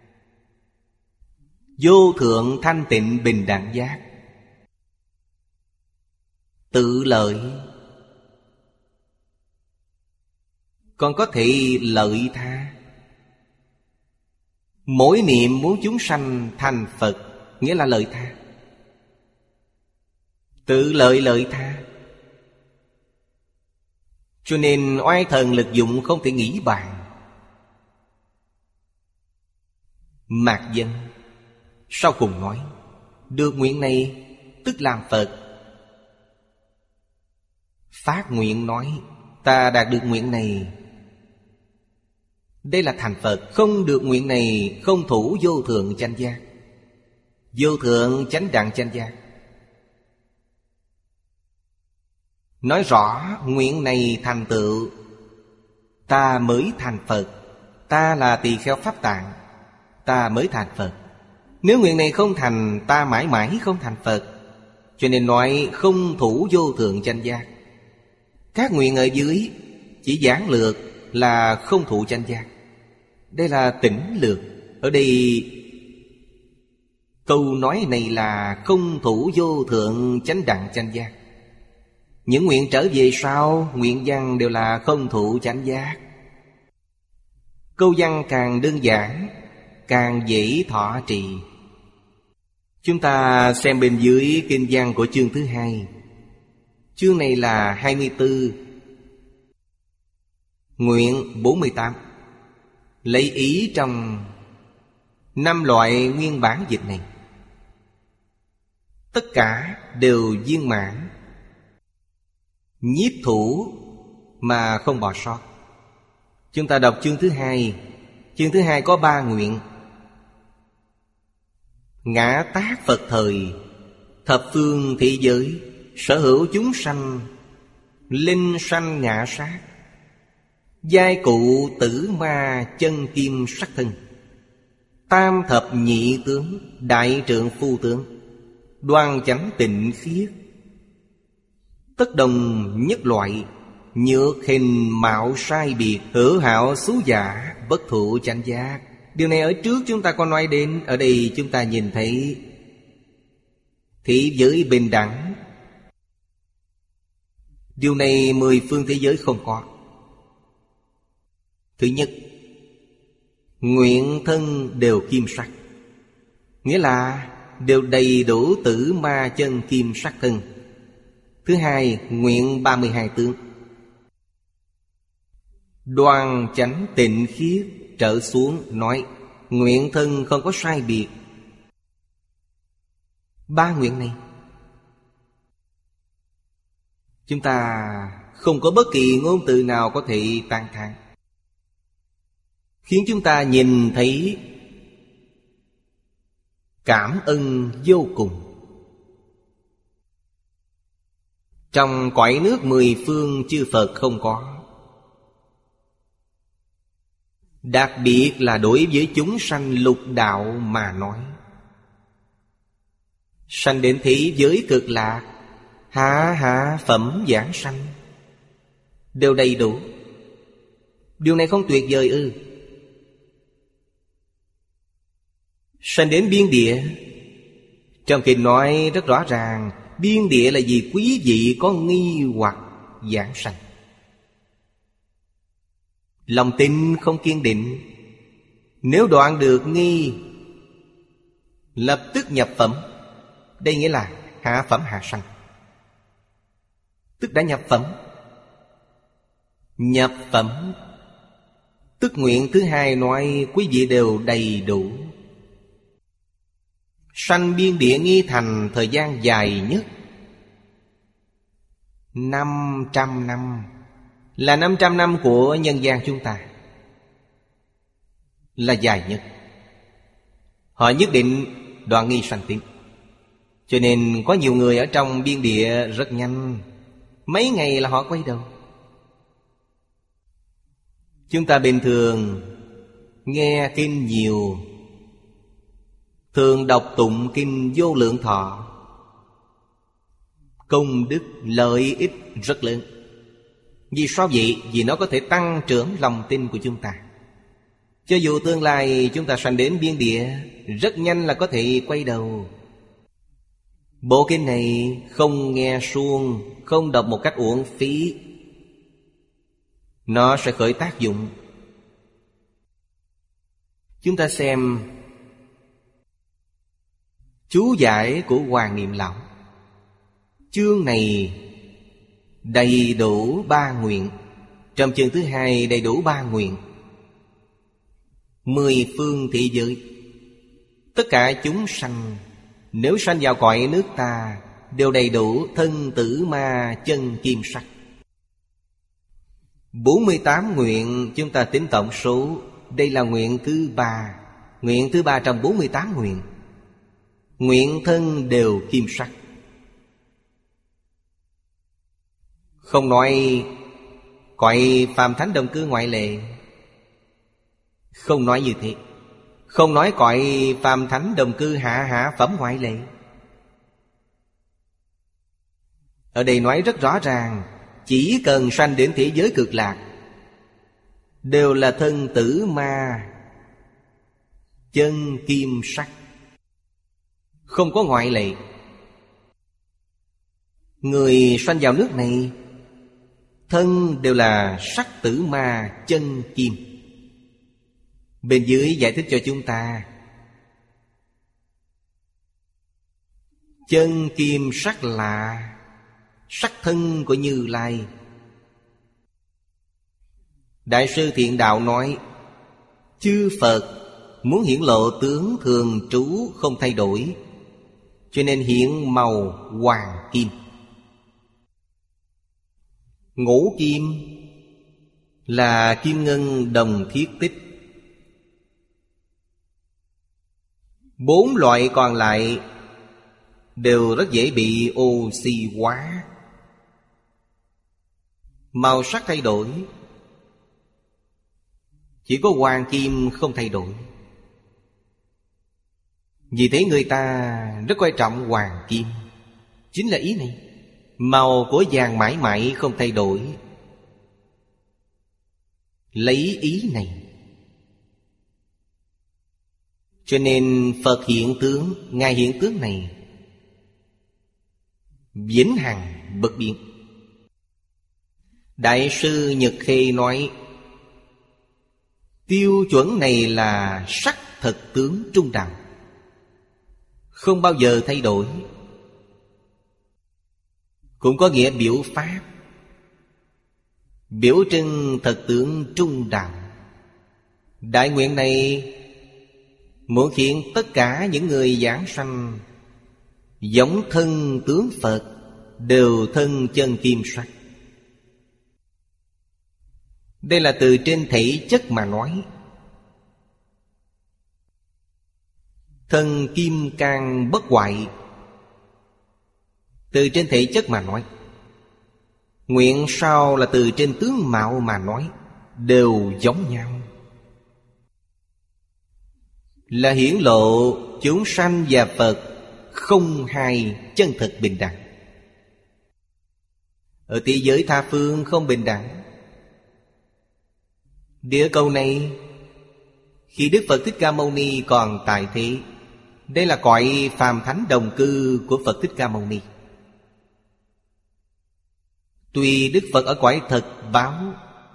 Vô thượng thanh tịnh bình đẳng giác. Tự lợi, còn có thể lợi tha. Mỗi niệm muốn chúng sanh thành Phật, nghĩa là lợi tha. Tự lợi lợi tha. Cho nên oai thần lực dụng không thể nghĩ bàn. Mạc Dân sau cùng nói, được nguyện này tức làm Phật. Phát nguyện nói, ta đạt được nguyện này, đây là thành Phật. Không được nguyện này, không thủ vô thượng chánh giác, vô thượng chánh đẳng chánh giác. Nói rõ nguyện này thành tựu, ta mới thành Phật. Ta là tỳ kheo Pháp Tạng, ta mới thành Phật. Nếu nguyện này không thành, ta mãi mãi không thành Phật. Cho nên nói không thủ vô thượng chánh giác. Các nguyện ở dưới chỉ giảng lược là không thụ chánh giác. Đây là tỉnh lược. Ở đây câu nói này là không thủ vô thượng chánh đẳng chánh giác. Những nguyện trở về sau, nguyện văn đều là không thụ chánh giác. Câu văn càng đơn giản, càng dễ thọ trì. Chúng ta xem bên dưới kinh văn của chương thứ 2. Chương này là 24, nguyện 48. Lấy ý trong 5 loại nguyên bản dịch này, tất cả đều viên mãn, nhiếp thủ mà không bỏ sót. Chúng ta đọc chương thứ 2. Chương thứ 2 có 3 nguyện. Ngã tát Phật thời, thập phương thế giới, sở hữu chúng sanh, linh sanh ngã sát, giai cụ tử ma chân kim sắc thân, tam thập nhị tướng, đại trượng phu tướng, đoan chánh tịnh khiết, tất đồng nhất loại, nhược hình mạo sai biệt, hữu hảo xú giả, bất thụ chánh giác. Điều này ở trước chúng ta có nói đến. Ở đây chúng ta nhìn thấy thế giới bình đẳng. Điều này 10 phương thế giới không có. Thứ nhất, nguyện thân đều kim sắc, nghĩa là đều đầy đủ tử ma chân kim sắc thân. Thứ hai, nguyện 32 tướng. Đoan chánh tịnh khiết trở xuống nói nguyện thân không có sai biệt. 3 nguyện này chúng ta không có bất kỳ ngôn từ nào có thể tán thán, khiến chúng ta nhìn thấy cảm ơn vô cùng. Trong cõi nước mười phương chư Phật không có. Đặc biệt là đối với chúng sanh lục đạo mà nói. Sanh đến thế giới cực lạc, hạ phẩm giảng sanh đều đầy đủ. Điều này không tuyệt vời ư? Sanh đến biên địa, trong kinh nói rất rõ ràng, biên địa là vì quý vị có nghi hoặc giảng sanh. Lòng tin không kiên định, nếu đoạn được nghi, lập tức nhập phẩm. Đây nghĩa là hạ phẩm hạ sanh, tức đã nhập phẩm. Nhập phẩm tức nguyện thứ hai nói quý vị đều đầy đủ. Sanh biên địa nghi thành thời gian dài nhất 500 năm, là 500 năm của nhân gian chúng ta, là dài nhất. Họ nhất định đoạn nghi sanh tím. Cho nên có nhiều người ở trong biên địa rất nhanh, mấy ngày là họ quay đầu. Chúng ta bình thường nghe kinh nhiều, thường đọc tụng kinh Vô Lượng Thọ, công đức lợi ích rất lớn. Vì sao vậy? Vì nó có thể tăng trưởng lòng tin của chúng ta. Cho dù tương lai chúng ta sanh đến biên địa, rất nhanh là có thể quay đầu. Bộ kinh này không nghe suông, không đọc một cách uổng phí, nó sẽ khởi tác dụng. Chúng ta xem chú giải của Hoàng Niệm Lão. Chương này đầy đủ 3 nguyện. Trong chương thứ hai đầy đủ 3 nguyện. 10 phương thế giới, tất cả chúng sanh nếu sanh vào cõi nước ta đều đầy đủ thân tử ma chân kim sắc. 48 nguyện chúng ta tính tổng số, đây là nguyện thứ 3. Nguyện thứ 3 trong 48 nguyện. Nguyện thân đều kim sắc. Không nói cõi phàm thánh đồng cư ngoại lệ, không nói như thế. Không nói cõi phàm thánh đồng cư hạ phẩm ngoại lệ. Ở đây nói rất rõ ràng, chỉ cần sanh đến thế giới cực lạc đều là thân tử ma chân kim sắc, không có ngoại lệ. Người sanh vào nước này thân đều là sắc tử ma chân kim. Bên dưới giải thích cho chúng ta, chân kim sắc là sắc thân của Như Lai. Đại sư Thiện Đạo nói, chư Phật muốn hiển lộ tướng thường trú không thay đổi, cho nên hiện màu hoàng kim. Ngũ kim là kim ngân đồng thiết tích. 4 loại còn lại đều rất dễ bị oxy hóa, màu sắc thay đổi. Chỉ có hoàng kim không thay đổi. Vì thế người ta rất coi trọng hoàng kim. Chính là ý này. Màu của vàng mãi mãi không thay đổi. Lấy ý này, cho nên Phật hiện tướng, Ngài hiện tướng này vĩnh hằng bất biến. Đại sư Nhật Khê nói, tiêu chuẩn này là sắc thật tướng trung đạo, không bao giờ thay đổi. Cũng có nghĩa biểu pháp, biểu trưng thật tướng trung đạo. Đại nguyện này muốn khiến tất cả những người giảng sanh giống thân tướng Phật, đều thân chân kim sắc. Đây là từ trên thể chất mà nói. Thân kim cang bất hoại, từ trên thể chất mà nói. Nguyện sao là từ trên tướng mạo mà nói, đều giống nhau, là hiển lộ chúng sanh và Phật không hai chân thực bình đẳng. Ở thế giới tha phương không bình đẳng. Địa cầu này, khi Đức Phật Thích Ca Mâu Ni còn tại thế, đây là cõi phàm thánh đồng cư của Phật Thích Ca Mâu Ni. Tuy Đức Phật ở cõi thật báo,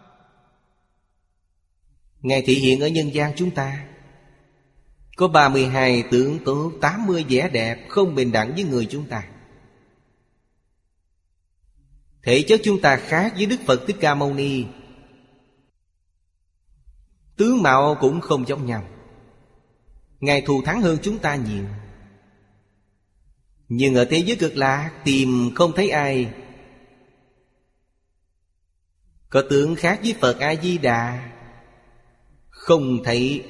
Ngài thị hiện ở nhân gian chúng ta, có 32 tướng tốt, 80 vẻ đẹp, không bình đẳng với người chúng ta. Thể chất chúng ta khác với Đức Phật Thích Ca Mâu Ni, tướng mạo cũng không giống nhau. Ngài thù thắng hơn chúng ta nhiều. Nhưng ở thế giới Cực Lạc tìm không thấy ai có tướng khác với Phật A-di-đà, không thấy.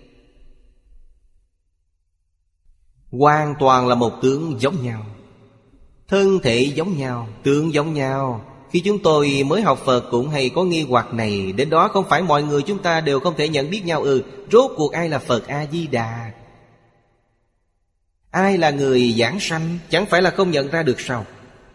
Hoàn toàn là một tướng giống nhau, thân thể giống nhau, tướng giống nhau. Khi chúng tôi mới học Phật cũng hay có nghi hoặc này. Đến đó không phải mọi người chúng ta đều không thể nhận biết nhau. Rốt cuộc ai là Phật A-di-đà, ai là người giảng sanh, chẳng phải là không nhận ra được sao?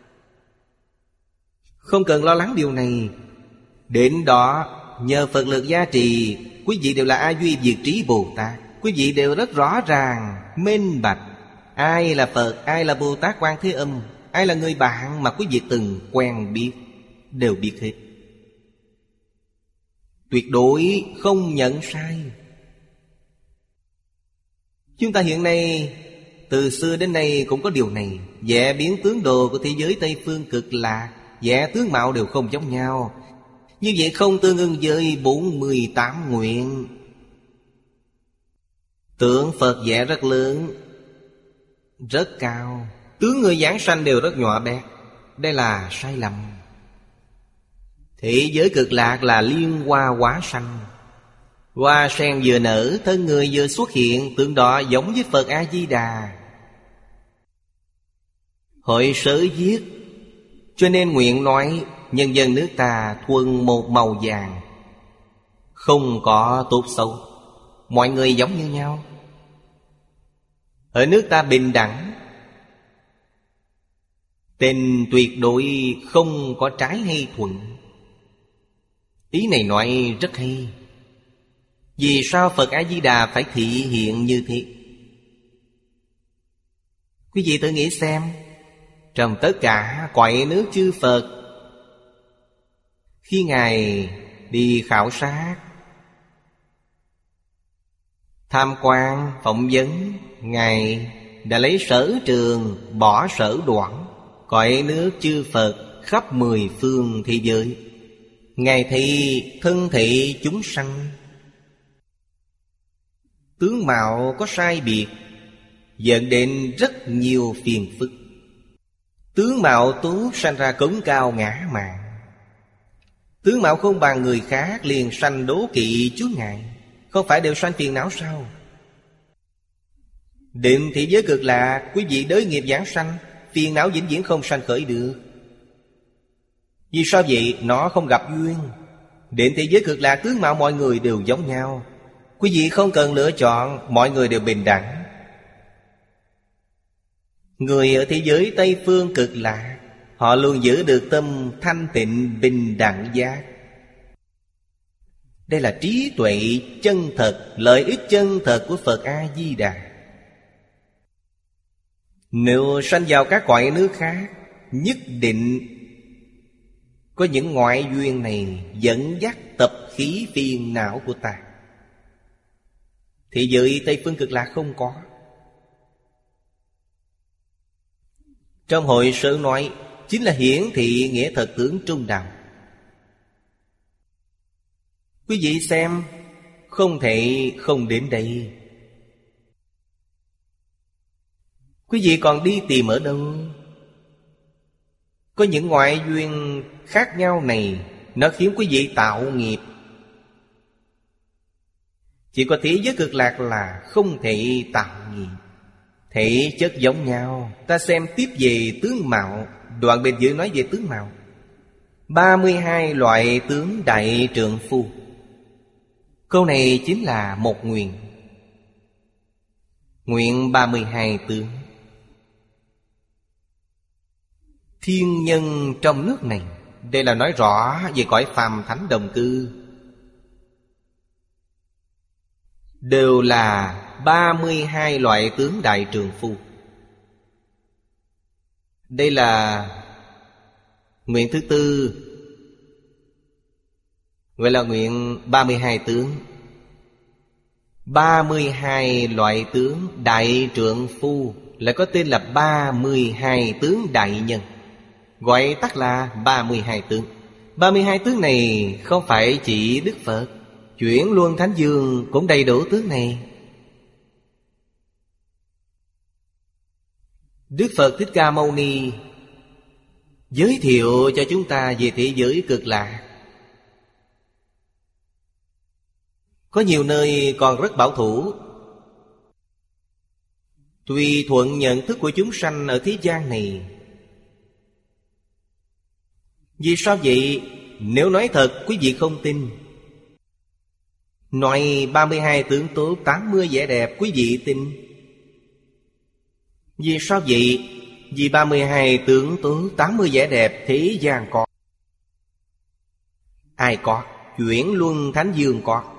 Không cần lo lắng điều này. Đến đó nhờ Phật lực gia trì, quý vị đều là A Duy Diệt Trí Bồ Tát. Quý vị đều rất rõ ràng, minh bạch ai là Phật, ai là Bồ Tát Quan Thế Âm, ai là người bạn mà quý vị từng quen biết, đều biết hết. Tuyệt đối không nhận sai. Chúng ta hiện nay, từ xưa đến nay cũng có điều này. Vẻ biến tướng đồ của thế giới Tây Phương Cực Lạc, vẻ tướng mạo đều không giống nhau. Như vậy không tương ưng với 48 nguyện. Tượng Phật vẽ rất lớn, rất cao, tướng người giảng sanh đều rất nhỏ bé. Đây là sai lầm. Thế giới Cực Lạc là liên hoa hóa sanh. Hoa sen vừa nở, thân người vừa xuất hiện, tượng đó giống với Phật A-di-đà. Hội sở viết, cho nên nguyện nói nhân dân nước ta thuần một màu vàng, không có tốt xấu, mọi người giống như nhau. Ở nước ta bình đẳng, tình tuyệt đối không có trái hay thuận. Ý này nói rất hay. Vì sao Phật A-di-đà phải thị hiện như thế? Quý vị tự nghĩ xem, trong tất cả cõi nước chư Phật, khi Ngài đi khảo sát, tham quan, phỏng vấn, Ngài đã lấy sở trường, bỏ sở đoản. Cõi nước chư Phật khắp 10 phương thế giới, Ngài thấy thân thể chúng sanh tướng mạo có sai biệt, dẫn đến rất nhiều phiền phức. Tướng mạo tốt sanh ra cống cao ngã mạn, tướng mạo không bằng người khác liền sanh đố kỵ chướng ngại. Không phải đều sanh phiền não sao? Định thế giới Cực Lạc, quý vị đới nghiệp giảng sanh, phiền não vĩnh viễn không sanh khởi được. Vì sao vậy? Nó không gặp duyên. Định thế giới Cực Lạc tướng mạo mọi người đều giống nhau, quý vị không cần lựa chọn, mọi người đều bình đẳng. Người ở thế giới Tây Phương Cực Lạc, họ luôn giữ được tâm thanh tịnh bình đẳng giác. Đây là trí tuệ chân thật, lợi ích chân thật của Phật A-di-đà. Nếu sanh vào các cõi nước khác, nhất định có những ngoại duyên này dẫn dắt tập khí phiền não của ta. Thế giới Tây Phương Cực Lạc không có. Trong hội sở nói, chính là hiển thị nghĩa thật tướng trung đạo. Quý vị xem, không thể không đến đây. Quý vị còn đi tìm ở đâu? Có những ngoại duyên khác nhau này, nó khiến quý vị tạo nghiệp. Chỉ có thế giới Cực Lạc là không thể tạo nghiệp. Thể chất giống nhau. Ta xem tiếp về tướng mạo. Đoạn bên dưới nói về tướng mạo. 32 loại tướng đại trượng phu. Câu này chính là một nguyện. Nguyện 32 tướng. Thiên nhân trong nước này, đây là nói rõ về cõi phàm thánh đồng cư, đều là 32 loại tướng đại trượng phu. Đây là nguyện thứ tư, gọi là nguyện 32 tướng. 32 loại tướng đại trượng phu lại có tên là 32 tướng đại nhân, gọi tắt là 32 tướng. 32 tướng này không phải chỉ Đức Phật, Chuyển Luân Thánh Dương cũng đầy đủ tướng này. Đức Phật Thích Ca Mâu Ni giới thiệu cho chúng ta về thế giới cực lạc. Có nhiều nơi còn rất bảo thủ, tùy thuận nhận thức của chúng sanh ở thế gian này. Vì sao vậy? Nếu nói thật quý vị không tin. Nói 32 tướng tốt, 80 vẻ đẹp quý vị tin. Vì sao vậy? Vì 32 tướng tốt, 80 vẻ đẹp thế gian có. Ai có? Chuyển Luân Thánh Dương có.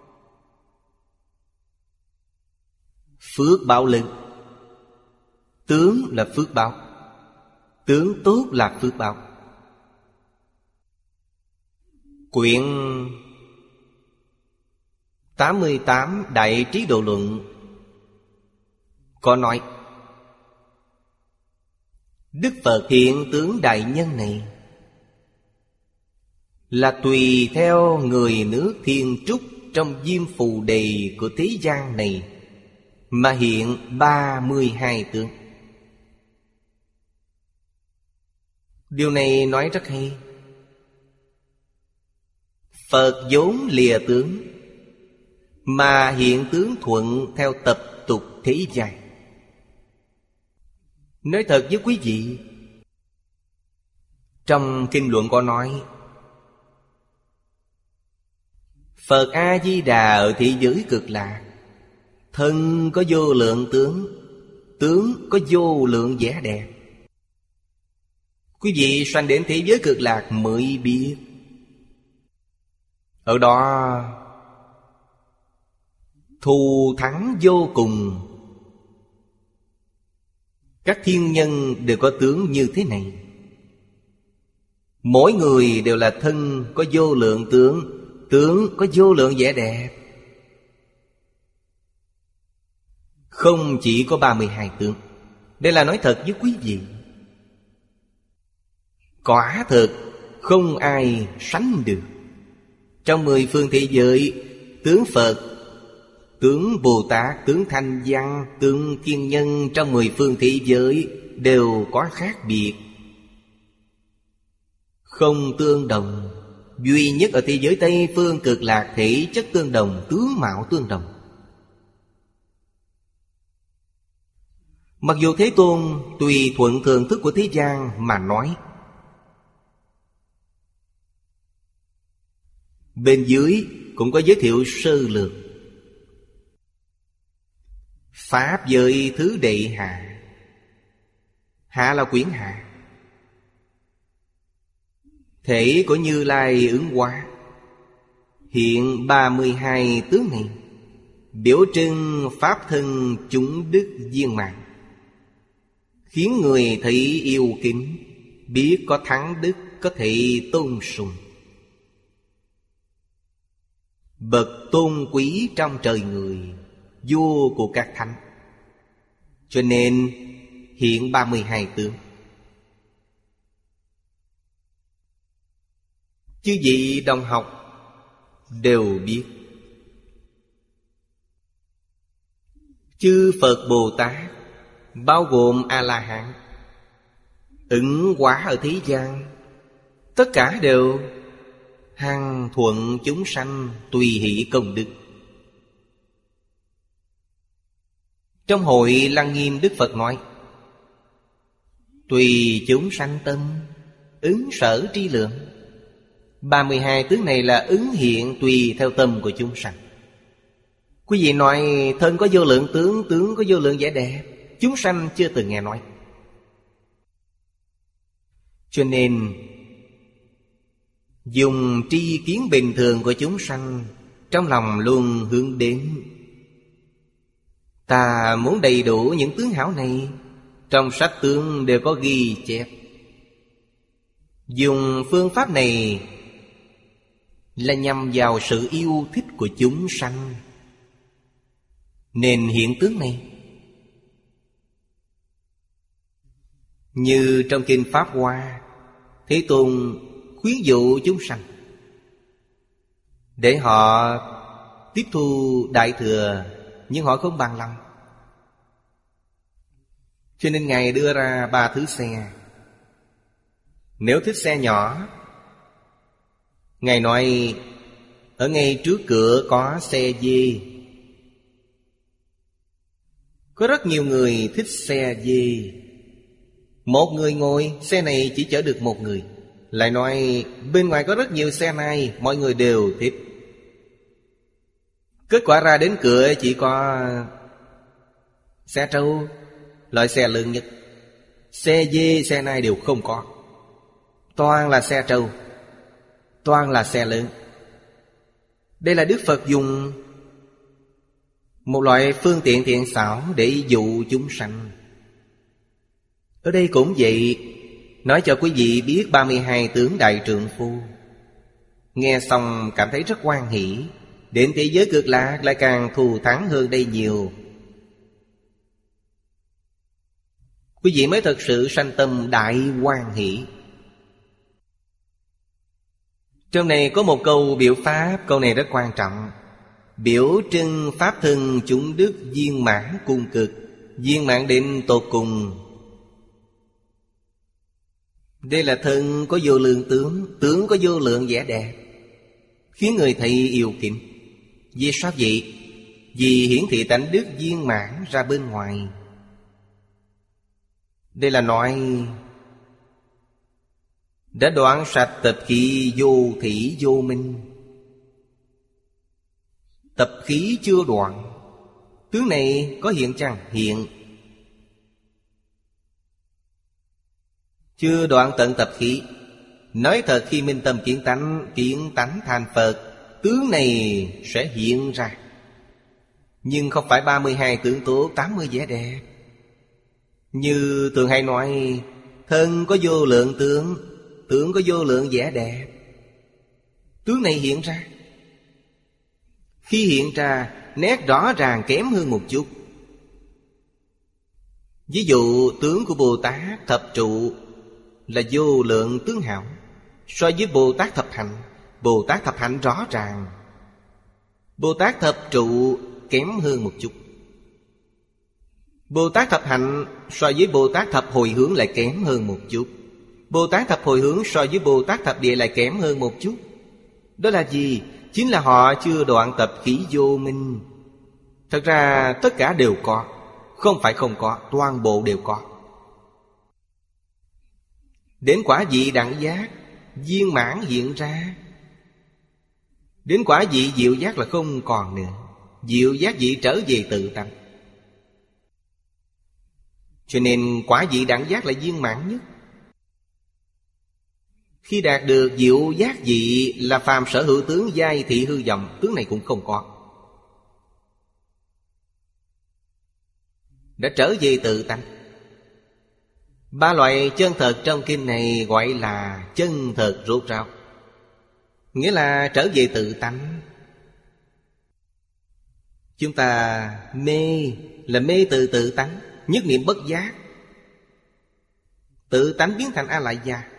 Phước báo lực. Tướng là phước báo, tướng tốt là phước báo. Quyển 88 Đại Trí Độ Luận có nói Đức Phật hiện tướng đại nhân này là tùy theo người nước thiên trúc trong diêm phù đề của thế gian này mà hiện 32 tướng. Điều này nói rất hay. Phật vốn lìa tướng mà hiện tướng thuận theo tập tục thế gian. Nói thật với quý vị, trong kinh luận có nói Phật A-di-đà ở thế giới cực lạc, thân có vô lượng tướng, tướng có vô lượng vẻ đẹp. Quý vị sanh đến thế giới cực lạc mới biết. Ở đó thù thắng vô cùng. Các thiên nhân đều có tướng như thế này. Mỗi người đều là thân có vô lượng tướng, tướng có vô lượng vẻ đẹp. Không chỉ có 32 tướng. Đây là nói thật với quý vị. Quả thực không ai sánh được. Trong 10 phương thế giới, tướng Phật, tướng Bồ Tát, tướng Thanh Văn, tướng thiên nhân trong 10 phương thế giới đều có khác biệt, không tương đồng. Duy nhất ở thế giới Tây phương cực lạc thể chất tương đồng, tướng mạo tương đồng. Mặc dù Thế Tôn tùy thuận thường thức của thế gian mà nói, bên dưới cũng có giới thiệu sơ lược. Pháp giới thứ đệ hạ. Hạ là quyển hạ. Thể của Như Lai ứng hóa hiện 32 tướng này, biểu trưng pháp thân chúng đức viên mãn, khiến người thấy yêu kính, biết có thắng đức, có thể tôn sùng. Bậc tôn quý trong trời người, vua của các thánh. Cho nên hiện 32 tướng. Chư vị đồng học đều biết, chư Phật Bồ Tát bao gồm A-la-hán ứng hóa ở thế gian, tất cả đều hằng thuận chúng sanh, tùy hỷ công đức. Trong hội Lăng Nghiêm, Đức Phật nói tùy chúng sanh tâm, ứng sở tri lượng. 32 tướng này là ứng hiện tùy theo tâm của chúng sanh. Quý vị nói thân có vô lượng tướng, tướng có vô lượng vẻ đẹp, chúng sanh chưa từng nghe nói. Cho nên dùng tri kiến bình thường của chúng sanh, trong lòng luôn hướng đến ta muốn đầy đủ những tướng hảo này. Trong sách tướng đều có ghi chép. Dùng phương pháp này là nhằm vào sự yêu thích của chúng sanh, nên hiện tướng này. Như trong kinh Pháp Hoa, Thế Tôn khuyến dụ chúng sanh để họ tiếp thu Đại Thừa, nhưng họ không bằng lòng. Cho nên Ngài đưa ra 3 thứ xe. Nếu thích xe nhỏ, Ngài nói ở ngay trước cửa có xe dê. Có rất nhiều người thích xe dê. Một người ngồi, xe này chỉ chở được một người. Lại nói bên ngoài có rất nhiều xe này, mọi người đều thích. Kết quả ra đến cửa chỉ có xe trâu, loại xe lớn nhất. Xe dê, xe nai đều không có. Toàn là xe trâu, toàn là xe lớn. Đây là Đức Phật dùng một loại phương tiện thiện xảo để dụ chúng sanh. Ở đây cũng vậy, nói cho quý vị biết 32 tướng đại trượng phu. Nghe xong cảm thấy rất hoan hỷ. Đến thế giới cực lạc lại càng thù thắng hơn đây nhiều. Quý vị mới thật sự sanh tâm đại hoan hỷ. Trong này có một câu biểu pháp, câu này rất quan trọng. Biểu trưng pháp thân chúng đức viên mãn cung cực, viên mãn đến tột cùng. Đây là thân có vô lượng tướng, tướng có vô lượng vẻ đẹp, khiến người thấy yêu kính. Vì sao vậy? Vì hiển thị tánh đức viên mãn ra bên ngoài. Đây là nói đã đoạn sạch tập khí vô thủy vô minh. Tập khí chưa đoạn, tướng này có hiện chăng? Hiện. Chưa đoạn tận tập khí. Nói thật khi minh tâm kiến tánh thành Phật, tướng này sẽ hiện ra. Nhưng không phải 32 tướng tốt, 80 vẻ đẹp. Như thường hay nói, thân có vô lượng tướng, tướng có vô lượng vẻ đẹp. Tướng này hiện ra. Khi hiện ra, nét rõ ràng kém hơn một chút. Ví dụ tướng của Bồ Tát Thập Trụ là vô lượng tướng hảo. So với Bồ Tát Thập Hạnh, Bồ Tát Thập Hạnh rõ ràng, Bồ Tát Thập Trụ kém hơn một chút. Bồ Tát Thập Hạnh so với Bồ Tát Thập Hồi Hướng lại kém hơn một chút. Bồ Tát Thập Hồi Hướng so với Bồ Tát Thập Địa lại kém hơn một chút. Đó là gì? Chính là họ chưa đoạn tập khí vô minh. Thật ra tất cả đều có, không phải không có, toàn bộ đều có. Đến quả vị đẳng giác, viên mãn hiện ra. Đến quả vị diệu giác là không còn nữa. Diệu giác vị trở về tự tánh. Cho nên quả vị đẳng giác là viên mãn nhất. Khi đạt được diệu giác vị là phàm sở hữu tướng giai thị hư vọng, tướng này cũng không có. Đã trở về tự tánh. 3 loại chân thật trong kinh này gọi là chân thật rốt ráo, nghĩa là trở về tự tánh. Chúng ta mê là mê từ tự tánh, nhất niệm bất giác, tự tánh biến thành A Lại Gia.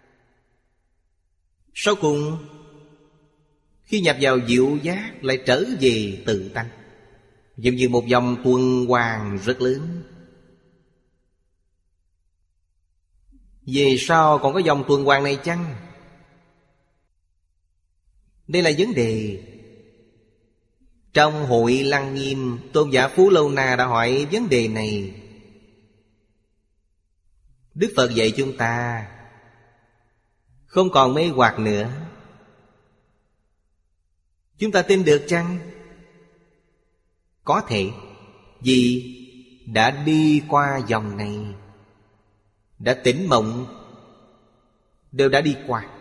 Sau cùng khi nhập vào diệu giác lại trở về tự tánh, giống như một vòng tuần hoàn rất lớn. Về sau còn có vòng tuần hoàn này chăng? Đây là vấn đề. Trong Hội Lăng Nghiêm, Tôn giả Phú Lâu Na đã hỏi vấn đề này. Đức Phật dạy chúng ta không còn mê hoặc nữa. Chúng ta tin được chăng? Có thể. Vì đã đi qua dòng này, đã tỉnh mộng, đều đã đi qua.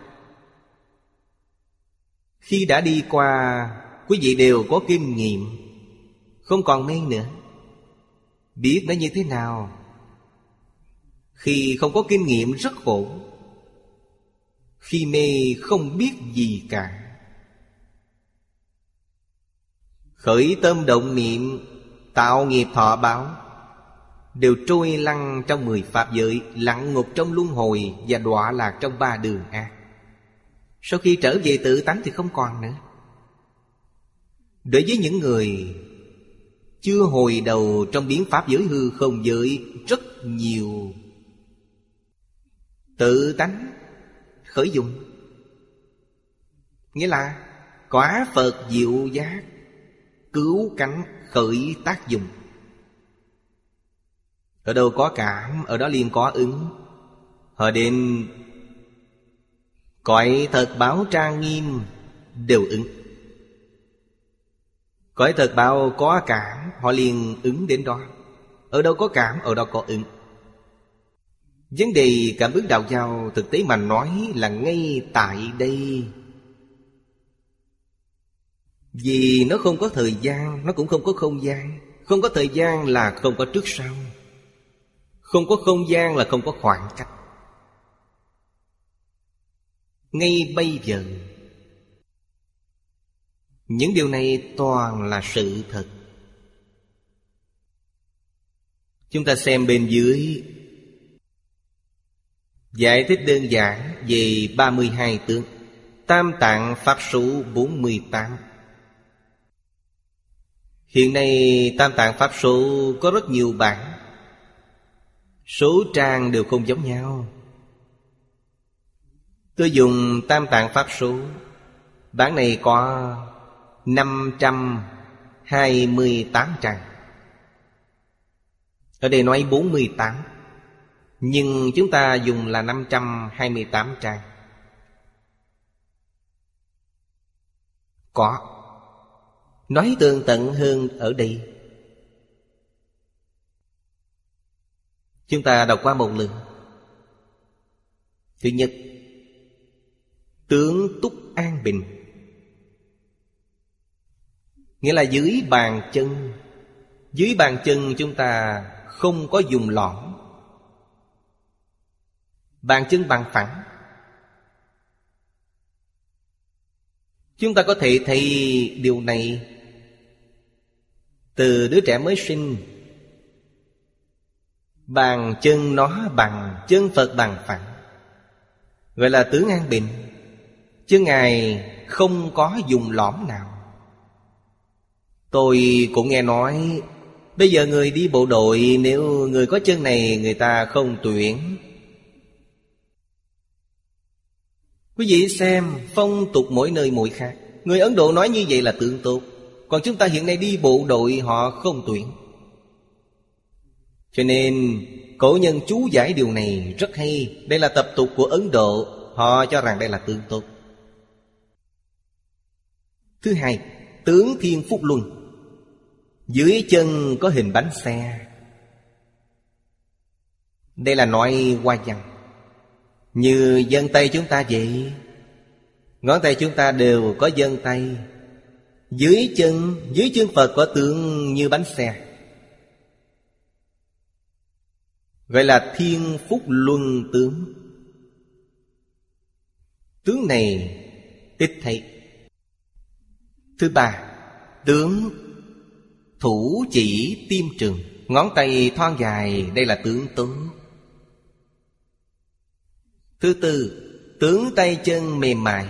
Khi đã đi qua, quý vị đều có kinh nghiệm, không còn mê nữa, biết nó như thế nào. Khi không có kinh nghiệm rất khổ. Khi mê không biết gì cả. Khởi tâm động niệm, tạo nghiệp thọ báo, đều trôi lăn trong 10 pháp giới, lặn ngục trong luân hồi và đọa lạc trong 3 đường ác. Sau khi trở về tự tánh thì không còn nữa. Đối với những người chưa hồi đầu trong biến pháp giới hư không giới, rất nhiều tự tánh khởi dụng. Nghĩa là quả Phật diệu giác, cứu cánh khởi tác dụng. Ở đâu có cảm, ở đó liền có ứng. Họ đến cõi thật báo trang nghiêm, đều ứng. Cõi thật báo có cảm, họ liền ứng đến đó. Ở đâu có cảm, ở đó có ứng. Vấn đề cảm ứng đạo giáo thực tế mà nói là ngay tại đây. Vì nó không có thời gian, nó cũng không có không gian. Không có thời gian là không có trước sau. Không có không gian là không có khoảng cách. Ngay bây giờ, những điều này toàn là sự thật. Chúng ta xem bên dưới, giải thích đơn giản về 32 tướng. Tam Tạng Pháp số 48. Hiện nay Tam Tạng Pháp số có rất nhiều bản, số trang đều không giống nhau. Tôi dùng Tam Tạng Pháp số, bản này có 528 trang. Ở đây nói 48, nhưng chúng ta dùng là 528 trang. Có nói tường tận hơn ở đây. Chúng ta đọc qua một lượt. Thứ nhất, tướng túc an bình, nghĩa là dưới bàn chân. Dưới bàn chân chúng ta không có dùng lõm, bàn chân bằng phẳng. Chúng ta có thể thấy điều này từ đứa trẻ mới sinh. Bàn chân nó bằng, chân Phật bằng phẳng, gọi là tướng an bình. Chứ Ngài không có dùng lõm nào. Tôi cũng nghe nói bây giờ người đi bộ đội, nếu người có chân này người ta không tuyển. Quý vị xem phong tục mỗi nơi mỗi khác. Người Ấn Độ nói như vậy là tượng tốt, còn chúng ta hiện nay đi bộ đội họ không tuyển. Cho nên cổ nhân chú giải điều này rất hay. Đây là tập tục của Ấn Độ, họ cho rằng đây là tượng tốt. Thứ hai, tướng Thiên Phúc Luân, dưới chân có hình bánh xe. Đây là nói hoa văn, như vân tay chúng ta vậy. Ngón tay chúng ta đều có vân tay. Dưới chân Phật có tượng như bánh xe, gọi là Thiên Phúc Luân tướng. Tướng này ít thấy. Thứ ba, tướng thủ chỉ tim trường, ngón tay thon dài. Đây là tướng tốt. Thứ tư, tướng tay chân mềm mại,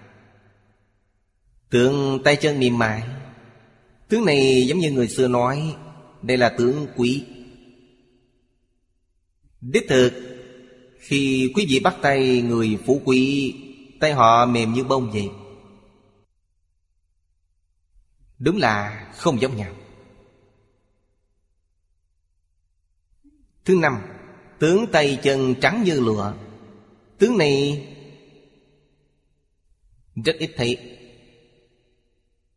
tướng tay chân mềm mại. Tướng này giống như người xưa nói, đây là tướng quý. Đích thực, khi quý vị bắt tay người phú quý, tay họ mềm như bông vậy. Đúng là không giống nhau. Thứ năm, tướng tay chân trắng như lụa. Tướng này rất ít thấy.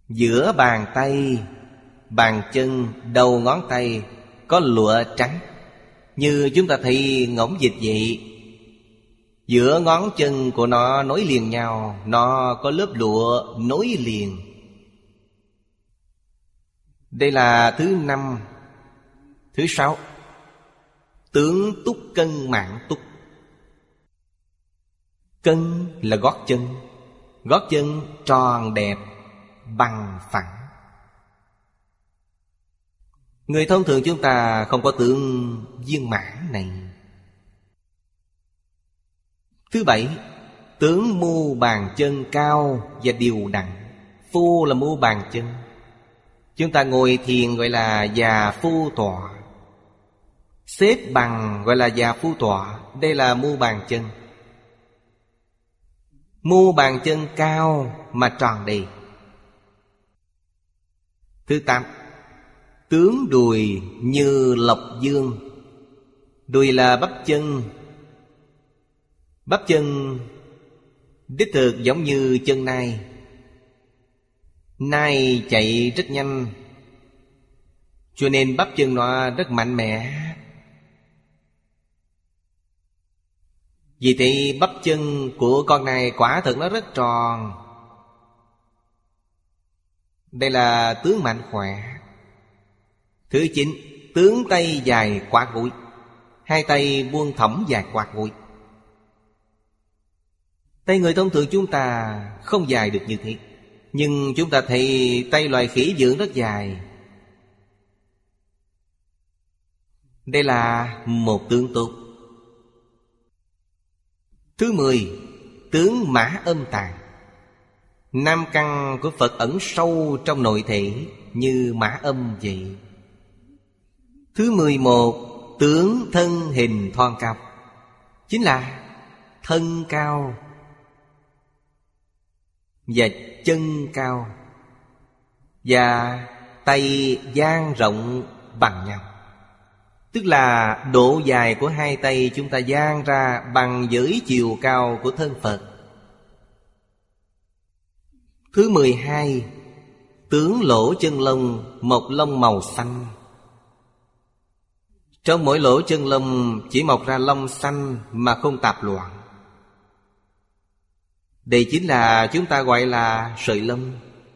Giữa bàn tay, bàn chân, đầu ngón tay có lụa trắng, như chúng ta thấy ngỗng vịt vậy. Giữa ngón chân của nó nối liền nhau, nó có lớp lụa nối liền. Đây là thứ 5. Thứ 6, tướng túc cân mãn túc. Cân là gót chân. Gót chân tròn đẹp, bằng phẳng. Người thông thường chúng ta không có tướng viên mãn này. Thứ 7, tướng mu bàn chân cao và đều đặn. Phu là mu bàn chân. Chúng ta ngồi thiền gọi là già phu tọa. Xếp bằng gọi là già phu tọa. Đây là mu bàn chân. Mu bàn chân cao mà tròn đầy. Thứ 8, tướng đùi như lộc dương. Đùi là bắp chân. Bắp chân đích thực giống như chân nai. Nai chạy rất nhanh, cho nên bắp chân nó rất mạnh mẽ. Vì thế bắp chân của con này quả thực nó rất tròn. Đây là tướng mạnh khỏe. Thứ 9, tướng tay dài quạt gũi. Hai tay buông thõng dài quạt gũi. Tay người thông thường chúng ta không dài được như thế, nhưng chúng ta thấy tay loài khỉ dưỡng rất dài. Đây là một tướng tốt. Thứ 10, tướng mã âm tạng. Nam căn của Phật ẩn sâu trong nội thể như mã âm vậy. Thứ 11, tướng thân hình thon cao. Chính là thân cao và chân cao, và tay dang rộng bằng nhau. Tức là độ dài của hai tay chúng ta dang ra bằng với chiều cao của thân Phật. Thứ 12, tướng lỗ chân lông, mọc lông màu xanh. Trong mỗi lỗ chân lông chỉ mọc ra lông xanh mà không tạp loạn. Đây chính là chúng ta gọi là sợi lông.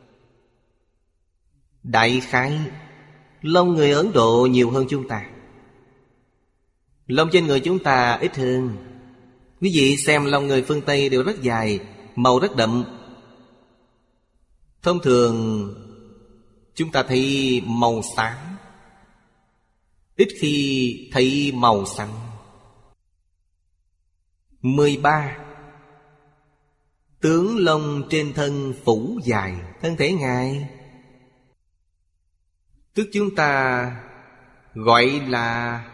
Đại khái, lông người Ấn Độ nhiều hơn chúng ta. Lông trên người chúng ta ít hơn. Quý vị xem lông người phương Tây đều rất dài, màu rất đậm. Thông thường chúng ta thấy màu xám, ít khi thấy màu xanh. 13, tướng lông trên thân phủ dài. Thân thể Ngài tức chúng ta gọi là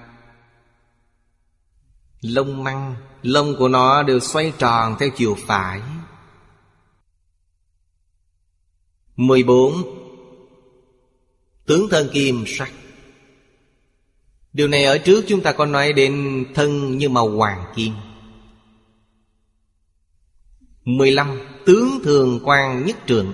lông măng. Lông của nó đều xoay tròn theo chiều phải. 14, tướng thân kim sắc. Điều này ở trước chúng ta có nói đến thân như màu hoàng kim. 15, tướng thường quang nhất trượng.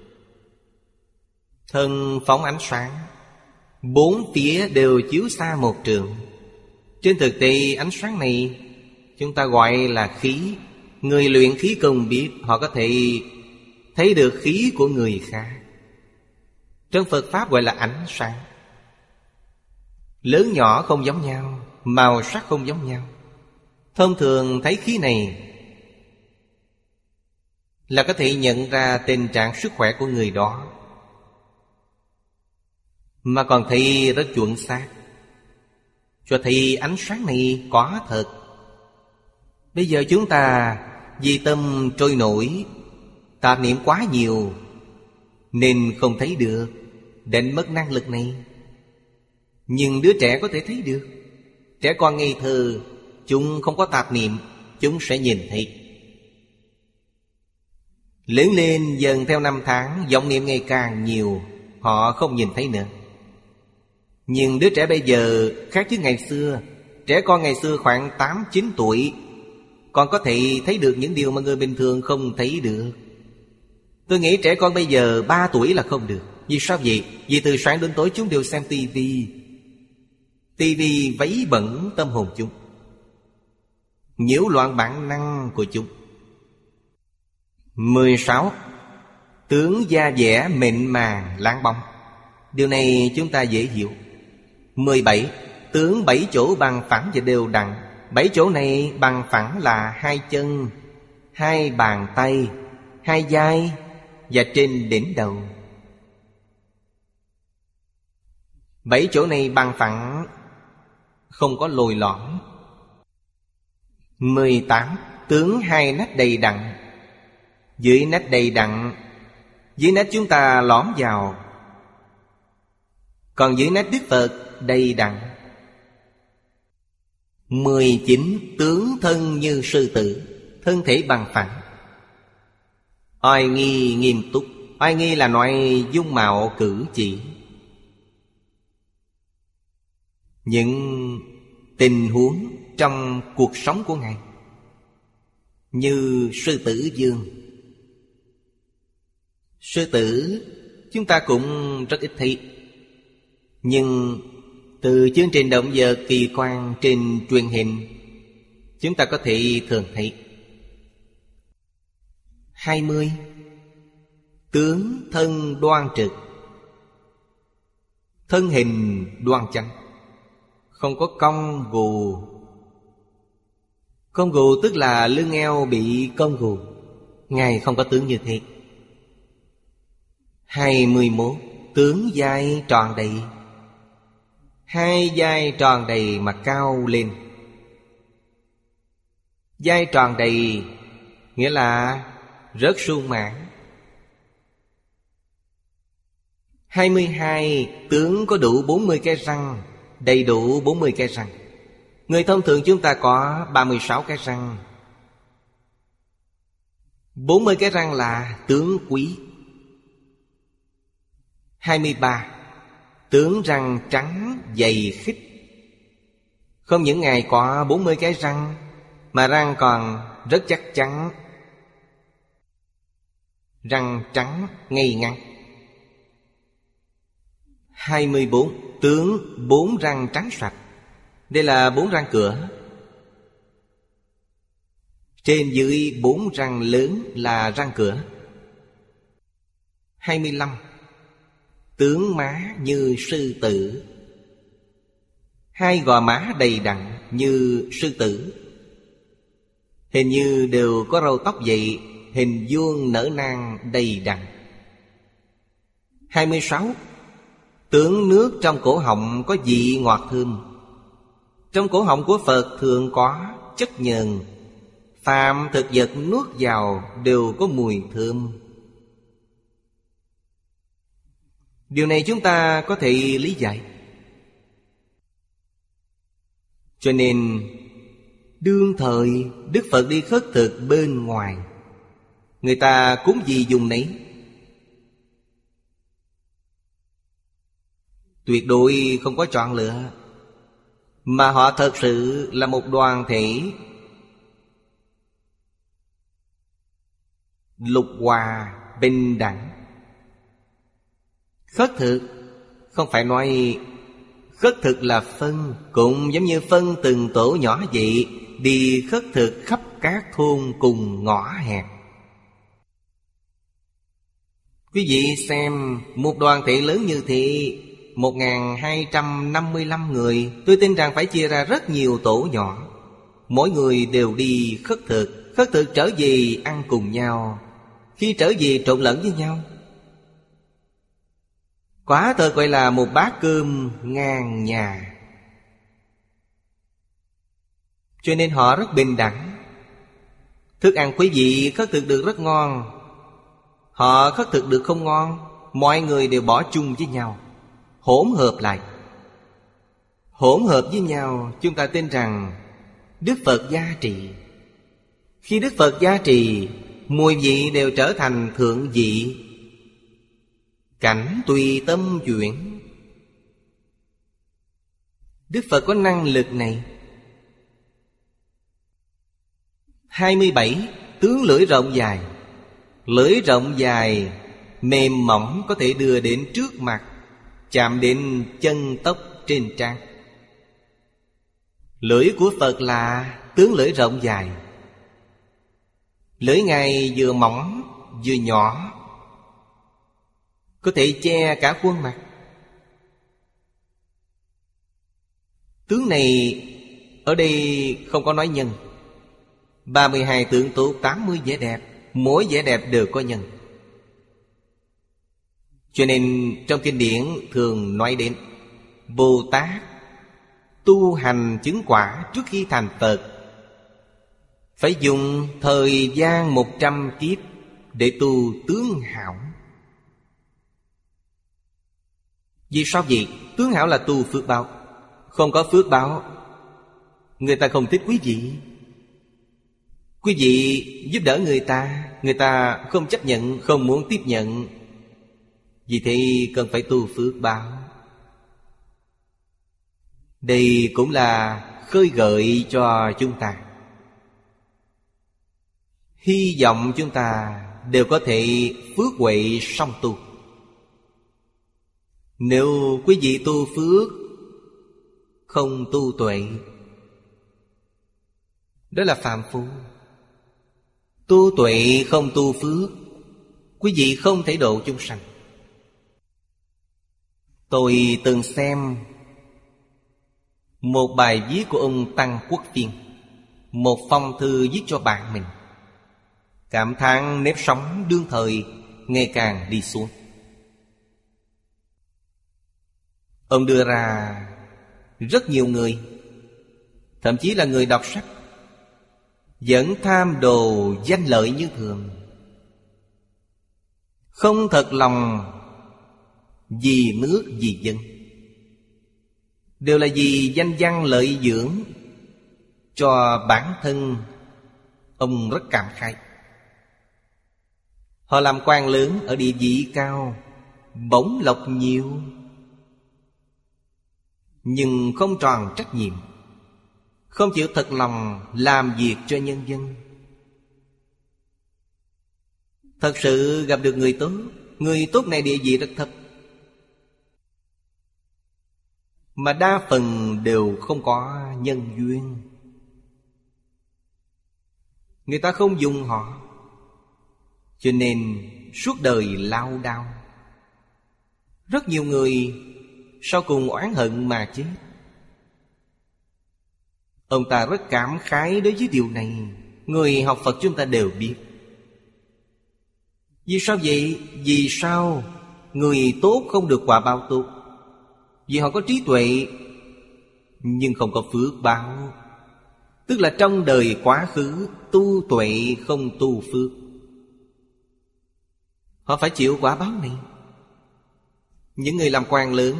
Thân phóng ánh sáng, bốn phía đều chiếu xa một trượng. Trên thực tế ánh sáng này chúng ta gọi là khí. Người luyện khí công biết họ có thể thấy được khí của người khác. Trong Phật Pháp gọi là ánh sáng. Lớn nhỏ không giống nhau, màu sắc không giống nhau. Thông thường thấy khí này là có thể nhận ra tình trạng sức khỏe của người đó, mà còn thấy rất chuẩn xác, cho thấy ánh sáng này có thật. Bây giờ chúng ta vì tâm trôi nổi, tạp niệm quá nhiều, nên không thấy được, đánh mất năng lực này. Nhưng đứa trẻ có thể thấy được. Trẻ con ngây thơ, chúng không có tạp niệm, chúng sẽ nhìn thấy. Lớn lên dần theo năm tháng, vọng niệm ngày càng nhiều, họ không nhìn thấy nữa. Nhưng đứa trẻ bây giờ khác với ngày xưa. Trẻ con ngày xưa khoảng 8-9 tuổi còn có thể thấy được những điều mà người bình thường không thấy được. Tôi nghĩ trẻ con bây giờ 3 tuổi là không được. Vì sao vậy? Vì từ sáng đến tối chúng đều xem tivi. Tivi vấy bẩn tâm hồn chúng, nhiễu loạn bản năng của chúng. 16. Tướng da dẻ mịn màng láng bóng. Điều này chúng ta dễ hiểu. 17. Tướng 7 chỗ bằng phẳng và đều đặn. 7 chỗ này bằng phẳng là 2 chân, 2 bàn tay, 2 vai và trên đỉnh đầu. 7 chỗ này bằng phẳng, không có lồi lõm. 18. Tướng 2 nách đầy đặn. Dưới nách đầy đặn, dưới nách chúng ta lõm vào, còn dưới nách Đức Phật đầy đặn. 19. Tướng thân như sư tử. Thân thể bằng phẳng, oai nghi nghiêm túc. Oai nghi là nói dung mạo cử chỉ. Những tình huống trong cuộc sống của Ngài, như sư tử vương. Sư tử chúng ta cũng rất ít thấy, nhưng từ chương trình động vật kỳ quan trên truyền hình chúng ta có thể thường thấy. 20. Tướng thân đoan trực. Thân hình đoan chánh, không có cong gù. Cong gù tức là lưng eo bị cong gù. Ngài không có tướng như thế. 21. Tướng vai tròn đầy. 2 vai tròn đầy mà cao lên. Vai tròn đầy nghĩa là rất sung mãn. 22. Tướng có đủ 40 cái răng. Đầy đủ 40 cái răng. Người thông thường chúng ta có 36 cái răng. 40 cái răng là tướng quý. 23. Tướng răng trắng dày khít. Không những Ngài có 40 cái răng, mà răng còn rất chắc chắn. Răng trắng ngay ngắn. 24. Tướng 4 răng trắng sạch. Đây là 4 răng cửa. Trên dưới 4 răng lớn là răng cửa. 25. Tướng má như sư tử. 2 gò má đầy đặn như sư tử. Hình như đều có râu tóc vậy, hình vuông nở nang đầy đặn. 26. Tướng nước trong cổ họng có vị ngọt thơm. Trong cổ họng của Phật thường có chất nhờn. Phàm thực vật nuốt vào đều có mùi thơm. Điều này chúng ta có thể lý giải. Cho nên đương thời Đức Phật đi khất thực bên ngoài, người ta cúng gì dùng nấy. Tuyệt đối không có chọn lựa, mà họ thật sự là một đoàn thể lục hòa bình đẳng. Khất thực không phải nói khất thực là phân, cũng giống như phân từng tổ nhỏ vậy, đi khất thực khắp các thôn cùng ngõ hẹp. Quý vị xem một đoàn thể lớn như thế, 1255 người, tôi tin rằng phải chia ra rất nhiều tổ nhỏ. Mỗi người đều đi khất thực trở về ăn cùng nhau, khi trở về trộn lẫn với nhau. Quả thật gọi là một bát cơm ngàn nhà. Cho nên họ rất bình đẳng. Thức ăn quý vị khất thực được rất ngon, họ khất thực được không ngon, mọi người đều bỏ chung với nhau, hỗn hợp lại. Hỗn hợp với nhau, chúng ta tin rằng Đức Phật gia trị. Khi Đức Phật gia trị, mùi vị đều trở thành thượng vị. Cảnh tùy tâm chuyển. Đức Phật có năng lực này. 27. Tướng lưỡi rộng dài. Lưỡi rộng dài, mềm mỏng có thể đưa đến trước mặt, chạm đến chân tóc trên trán. Lưỡi của Phật là tướng lưỡi rộng dài. Lưỡi Ngài vừa mỏng vừa nhỏ, có thể che cả khuôn mặt. Tướng này ở đây không có nói nhân. 32 tướng tốt, 80 vẻ đẹp, mỗi vẻ đẹp đều có nhân. Cho nên trong kinh điển thường nói đến Bồ Tát tu hành chứng quả trước khi thành Phật phải dùng thời gian 100 kiếp để tu tướng hảo. Vì sao vậy? Tướng hảo là tu phước báo. Không có phước báo, người ta không thích quý vị. Quý vị giúp đỡ người ta không chấp nhận, không muốn tiếp nhận. Vì thế cần phải tu phước báo. Đây cũng là khơi gợi cho chúng ta. Hy vọng chúng ta đều có thể phước huệ song tu. Nếu quý vị tu phước không tu tuệ, đó là phàm phu. Tu tuệ không tu phước, quý vị không thể độ chúng sanh. Tôi từng xem một bài viết của ông Tăng Quốc Phiên, một phong thư viết cho bạn mình, cảm thán nếp sống đương thời ngày càng đi xuống. Ông đưa ra rất nhiều người, thậm chí là người đọc sách, vẫn tham đồ danh lợi như thường, không thật lòng vì nước vì dân, đều là vì danh văn lợi dưỡng cho bản thân. Ông rất cảm khái. Họ làm quan lớn ở địa vị cao, bổng lộc nhiều, nhưng không tròn trách nhiệm, không chịu thật lòng làm việc cho nhân dân. Thật sự gặp được người tốt này địa vị rất thấp, mà đa phần đều không có nhân duyên. Người ta không dùng họ, cho nên suốt đời lao đao. Rất nhiều người sau cùng oán hận mà chết. Ông ta rất cảm khái đối với điều này. Người học Phật chúng ta đều biết. Vì sao vậy? Vì sao người tốt không được quả báo tốt? Vì họ có trí tuệ nhưng không có phước báo. Tức là trong đời quá khứ tu tuệ không tu phước, họ phải chịu quả báo này. Những người làm quan lớn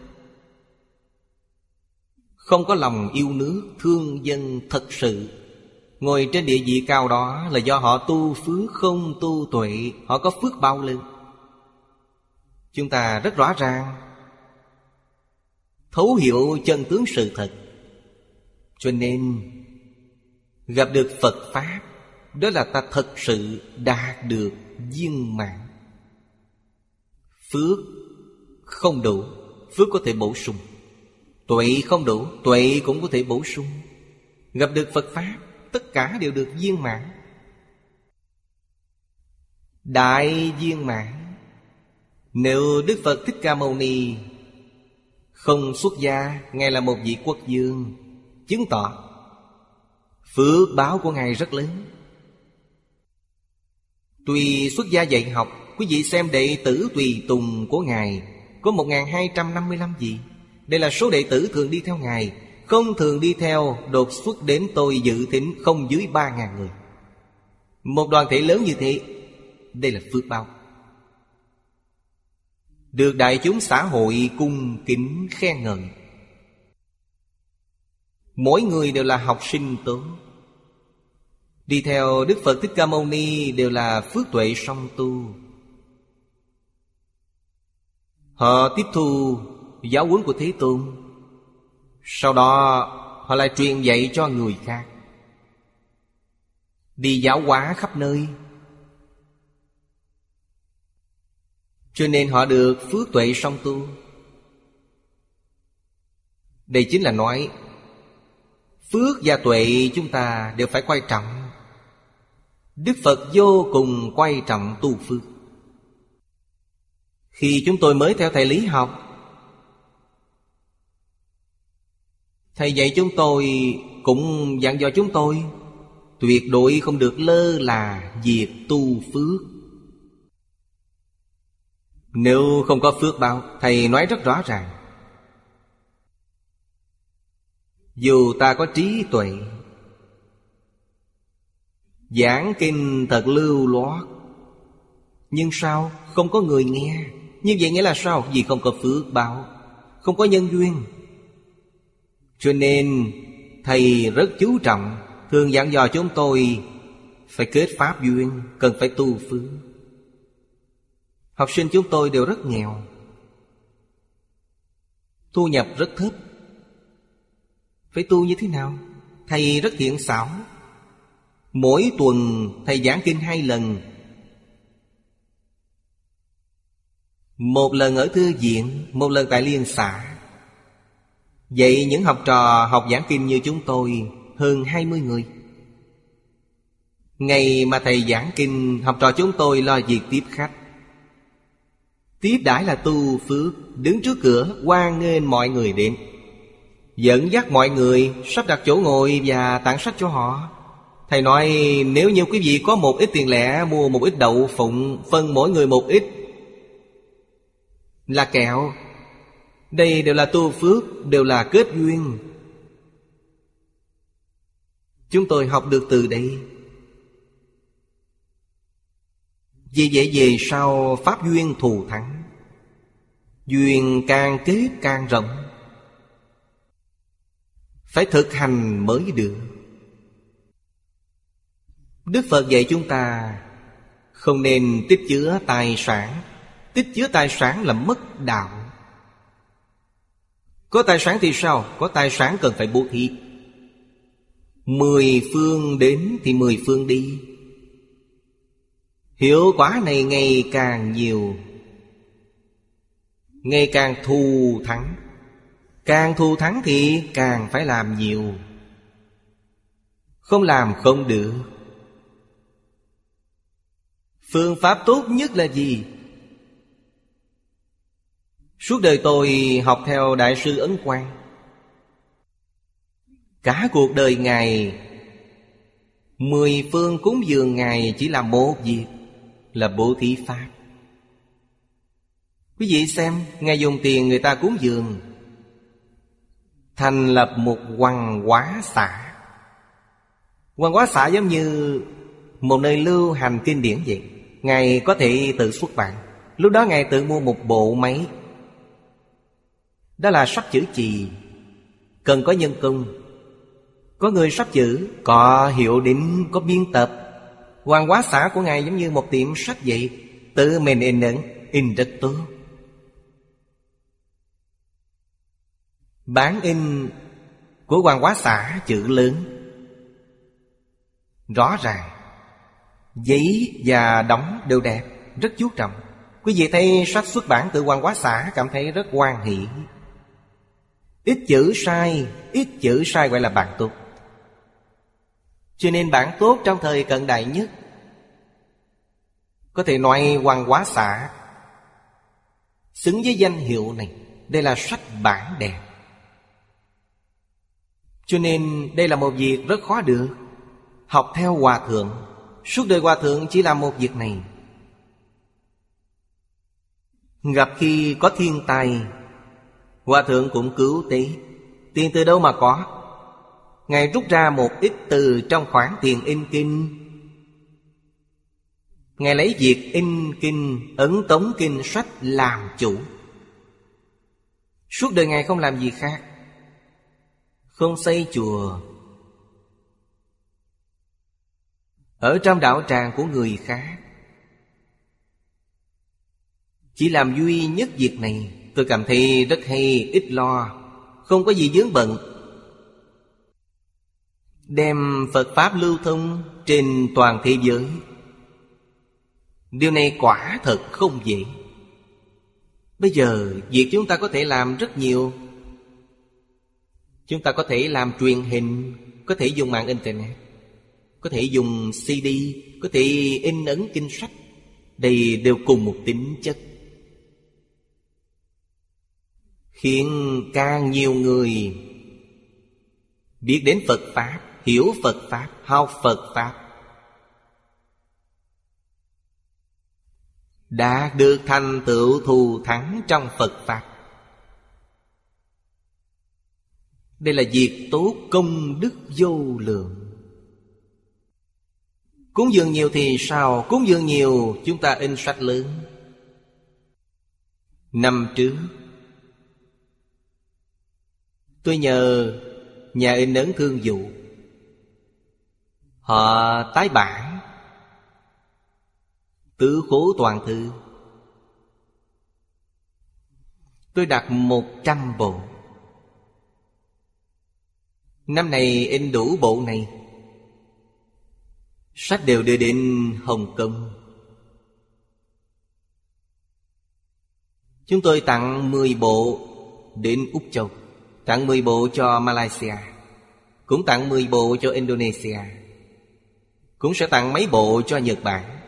không có lòng yêu nước, thương dân thật sự, ngồi trên địa vị cao đó là do họ tu phước không tu tuệ. Họ có phước báo lớn. Chúng ta rất rõ ràng thấu hiểu chân tướng sự thật. Cho nên gặp được Phật Pháp, đó là ta thật sự đạt được viên mãn. Phước không đủ, phước có thể bổ sung. Tuệ không đủ, tuệ cũng có thể bổ sung. Gặp được Phật Pháp, tất cả đều được viên mãn, đại viên mãn. Nếu Đức Phật Thích Ca Mâu Ni không xuất gia, Ngài là một vị quốc vương, chứng tỏ phước báo của Ngài rất lớn. Tuy xuất gia dạy học, quý vị xem đệ tử tùy tùng của Ngài có 1255 vị. Đây là số đệ tử thường đi theo Ngài. Không thường đi theo, đột xuất đến tôi dự thính không dưới 3.000 người. Một đoàn thể lớn như thế, đây là phước báo. Được đại chúng xã hội cung kính khen ngợi. Mỗi người đều là học sinh tốt. Đi theo Đức Phật Thích Ca Mâu Ni đều là phước tuệ song tu. Họ tiếp thu giáo huấn của Thế Tôn, sau đó họ lại truyền dạy cho người khác, đi giáo hóa khắp nơi. Cho nên họ được phước tuệ song tu. Đây chính là nói phước và tuệ chúng ta đều phải quan trọng. Đức Phật vô cùng quan trọng tu phước. Khi chúng tôi mới theo thầy lý học, thầy dạy chúng tôi cũng dặn dò chúng tôi tuyệt đối không được lơ là việc tu phước. Nếu không có phước báo, thầy nói rất rõ ràng, dù ta có trí tuệ, giảng kinh thật lưu loát, nhưng sao không có người nghe? Như vậy nghĩa là sao? Vì không có phước báo, không có nhân duyên. Cho nên thầy rất chú trọng, thường dặn dò chúng tôi phải kết pháp duyên, cần phải tu phước. Học sinh chúng tôi đều rất nghèo, thu nhập rất thấp. Phải tu như thế nào? Thầy rất thiện xảo. Mỗi tuần thầy giảng kinh 2 lần. Một lần ở thư viện, một lần tại liên xã. Vậy những học trò học giảng kinh như chúng tôi hơn 20 người. Ngày mà thầy giảng kinh, học trò chúng tôi lo việc tiếp khách. Tiếp đãi là tu phước, đứng trước cửa hoan nghênh mọi người đến, dẫn dắt mọi người, sắp đặt chỗ ngồi và tặng sách cho họ. Thầy nói nếu như quý vị có một ít tiền lẻ, mua một ít đậu phụng, phân mỗi người một ít là kẹo. Đây đều là tu phước, đều là kết duyên. Chúng tôi học được từ đây. Vì vậy về sau pháp duyên thù thắng, duyên càng kết càng rộng. Phải thực hành mới được. Đức Phật dạy chúng ta không nên tích chứa tài sản. Tích chứa tài sản là mất đạo. Có tài sản thì sao? Có tài sản cần phải bố thí. 10 phương đến thì 10 phương đi. Hiệu quả này ngày càng nhiều, ngày càng thù thắng. Càng thù thắng thì càng phải làm nhiều. Không làm không được. Phương pháp tốt nhất là gì? Suốt đời tôi học theo Đại sư Ấn Quang. Cả cuộc đời Ngài 10 phương cúng dường Ngài chỉ làm một việc, là bố thí pháp. Quý vị xem, Ngài dùng tiền người ta cúng dường, thành lập một văn hóa xã. Văn hóa xã giống như một nơi lưu hành kinh điển vậy. Ngài có thể tự xuất bản. Lúc đó Ngài tự mua một bộ máy. Đó là sách chữ chì, cần có nhân công, có người sắp chữ, có hiệu đính, có biên tập. Văn hóa xã của Ngài giống như một tiệm sách vậy, tự mình in ấn, in rất tốt. Bản in của văn hóa xã chữ lớn, rõ ràng, giấy và đóng đều đẹp, rất chú trọng. Quý vị thấy sách xuất bản từ văn hóa xã cảm thấy rất hoan hỷ. Ít chữ sai gọi là bản tốt. Cho nên bản tốt trong thời cận đại nhất, có thể nói văn hóa xã xứng với danh hiệu này. Đây là sách bản đẹp. Cho nên đây là một việc rất khó được. Học theo Hòa Thượng, suốt đời Hòa Thượng chỉ làm một việc này. Gặp khi có thiên tai, Hòa Thượng cũng cứu tế. Tiền từ đâu mà có? Ngài rút ra một ít từ trong khoản tiền in kinh. Ngài lấy việc in kinh, ấn tống kinh sách làm chủ. Suốt đời Ngài không làm gì khác, không xây chùa ở trong đạo tràng của người khác, chỉ làm duy nhất việc này. Tôi cảm thấy rất hay, ít lo, không có gì vướng bận. Đem Phật Pháp lưu thông trên toàn thế giới. Điều này quả thật không dễ. Bây giờ việc chúng ta có thể làm rất nhiều. Chúng ta có thể làm truyền hình, có thể dùng mạng internet, có thể dùng CD, có thể in ấn kinh sách. Đây đều cùng một tính chất, khiến càng nhiều người biết đến Phật Pháp, hiểu Phật Pháp, học Phật Pháp, đã được thành tựu thù thắng trong Phật Pháp. Đây là việc tốt, công đức vô lượng. Cúng dường nhiều thì sao? Cúng dường nhiều chúng ta in sách lớn. Năm trước tôi nhờ nhà in ấn Thương Vụ, họ tái bản Tứ Khố Toàn Thư. Tôi đặt 100 bộ. Năm này in đủ bộ này. Sách đều đưa đến Hồng Kông. Chúng tôi tặng 10 bộ đến Úc Châu, tặng 10 bộ cho Malaysia, cũng tặng 10 bộ cho Indonesia, cũng sẽ tặng mấy bộ cho Nhật Bản.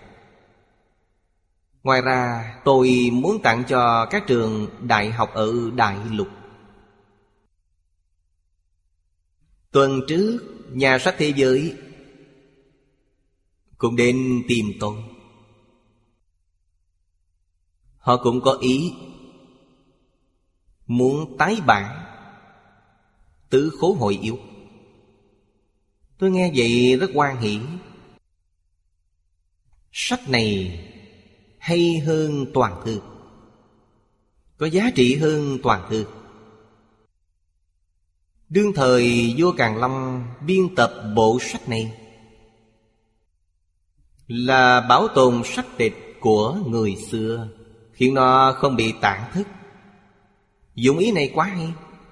Ngoài ra tôi muốn tặng cho các trường đại học ở Đại Lục. Tuần trước nhà sách thế giới cũng đến tìm tôi. Họ cũng có ý muốn tái bản Tứ Khố Hội Yếu. Tôi nghe vậy rất hoan hỉ. Sách này hay hơn toàn thư, có giá trị hơn toàn thư. Đương thời vua Càn Long biên tập bộ sách này là bảo tồn sách tịch của người xưa, khiến nó không bị tản thất. Dụng ý này quá hay.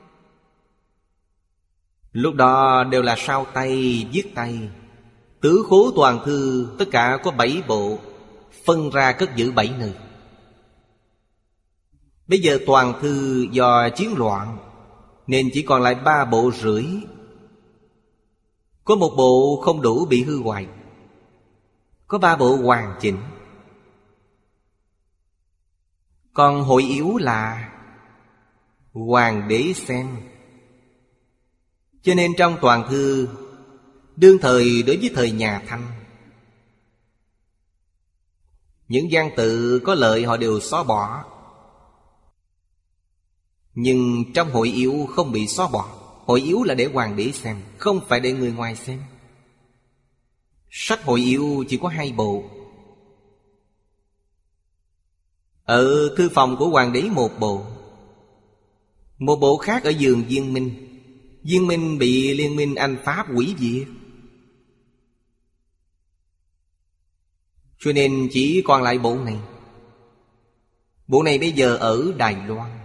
Lúc đó đều là sao tay, viết tay. Tứ Khố Toàn Thư tất cả có 7 bộ, phân ra cất giữ 7 nơi. Bây giờ toàn thư do chiến loạn nên chỉ còn lại 3 bộ rưỡi. Có 1 bộ không đủ bị hư hoại, có 3 bộ hoàn chỉnh. Còn hội yếu là hoàng đế xem. Cho nên trong toàn thư, đương thời đối với thời nhà Thanh, những văn tự có lợi họ đều xóa bỏ. Nhưng trong hội yếu không bị xóa bỏ. Hội yếu là để hoàng đế xem, không phải để người ngoài xem. Sách hội yếu chỉ có 2 bộ. Ở thư phòng của hoàng đế 1 bộ, 1 bộ khác ở giường Viên Minh. Viên Minh bị liên minh Anh Pháp hủy diệt, cho nên chỉ còn lại bộ này. Bộ này bây giờ ở Đài Loan.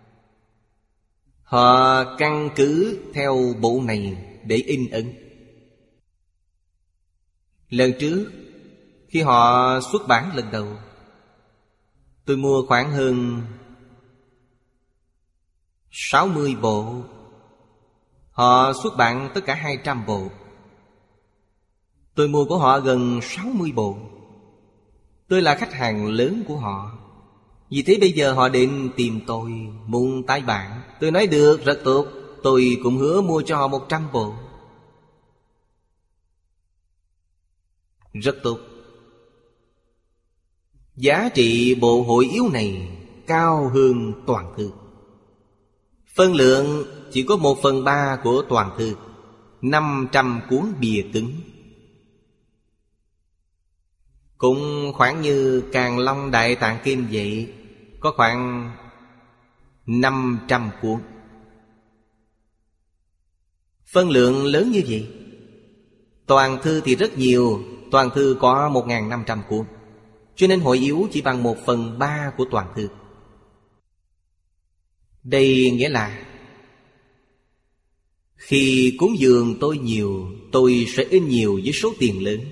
Họ căn cứ theo bộ này để in ấn. Lần trước khi họ xuất bản lần đầu, tôi mua khoảng hơn 60 bộ. Họ xuất bản tất cả 200 bộ. Tôi mua của họ gần 60 bộ. Tôi là khách hàng lớn của họ. Vì thế bây giờ họ đến tìm tôi muốn tái bản. Tôi nói được, rất tốt. Tôi cũng hứa mua cho họ 100 bộ. Rất tốt. Giá trị bộ hội yếu này cao hơn toàn thư. Phân lượng chỉ có 1/3 của toàn thư, 500 cuốn bìa cứng. Cũng khoảng như Càn Long Đại Tạng Kinh vậy, có khoảng 500 cuốn. Phân lượng lớn như vậy. Toàn thư thì rất nhiều. Toàn thư có 1.500 cuốn, cho nên hội yếu chỉ bằng 1/3 của toàn thư. Đây nghĩa là khi cúng dường tôi nhiều, tôi sẽ in nhiều với số tiền lớn.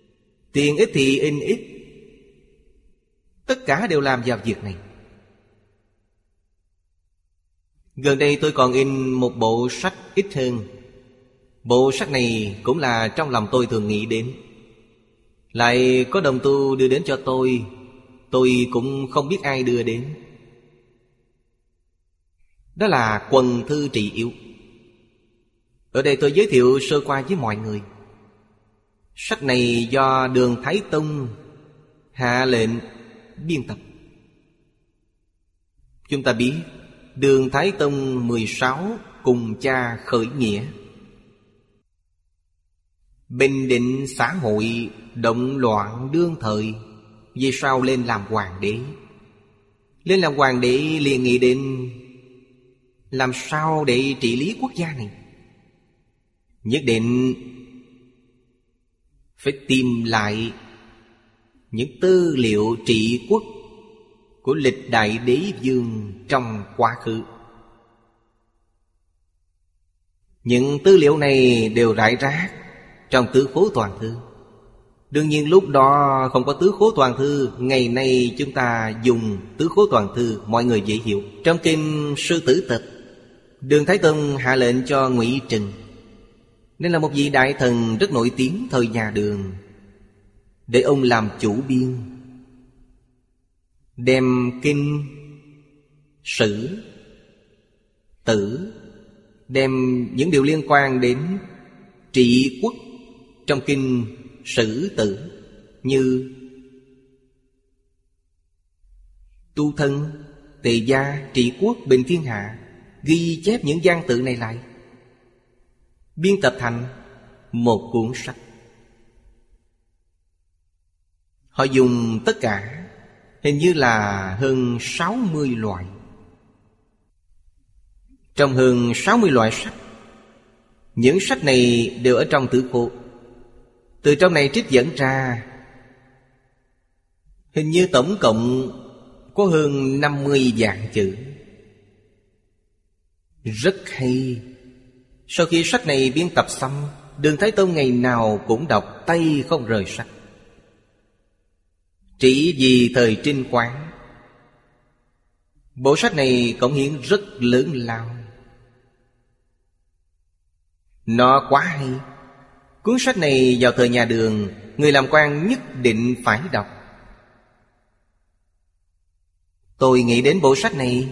Tiền ít thì in ít. Tất cả đều làm vào việc này. Gần đây tôi còn in một bộ sách ít hơn. Bộ sách này cũng là trong lòng tôi thường nghĩ đến. Lại có đồng tu đưa đến cho tôi cũng không biết ai đưa đến. Đó là Quần Thư Trị Yếu. Ở đây tôi giới thiệu sơ qua với mọi người. Sách này do Đường Thái Tông hạ lệnh biên tập. Chúng ta biết Đường Thái Tông 16 cùng cha khởi nghĩa, bình định xã hội động loạn đương thời. Vì sao lên làm hoàng đế? Lên làm hoàng đế liền nghĩ đến làm sao để trị lý quốc gia này. Nhất định phải tìm lại những tư liệu trị quốc của lịch đại đế vương trong quá khứ. Những tư liệu này đều rải rác trong Tứ Khố Toàn Thư. Đương nhiên lúc đó không có Tứ Khố Toàn Thư. Ngày nay chúng ta dùng Tứ Khố Toàn Thư, mọi người dễ hiểu. Trong kinh Sư Tử Tịch, Đường Thái Tông hạ lệnh cho Ngụy Trừng, nên là một vị đại thần rất nổi tiếng thời nhà Đường, để ông làm chủ biên, đem kinh Sử Tử, đem những điều liên quan đến trị quốc trong kinh Sử Tử như tu thân, tề gia, trị quốc, bình thiên hạ, ghi chép những văn tự này lại, biên tập thành một cuốn sách. Họ dùng tất cả hình như là hơn 60 loại. Trong hơn 60 loại sách, những sách này đều ở trong Tứ Khố. Từ trong này trích dẫn ra, hình như tổng cộng có hơn 50 vạn chữ. Rất hay. Sau khi sách này biên tập xong, Đường Thái Tông ngày nào cũng đọc, tay không rời sách. Chỉ vì thời Trinh Quán, bộ sách này cống hiến rất lớn lao. Nó quá hay. Cuốn sách này vào thời nhà Đường, người làm quan nhất định phải đọc. Tôi nghĩ đến bộ sách này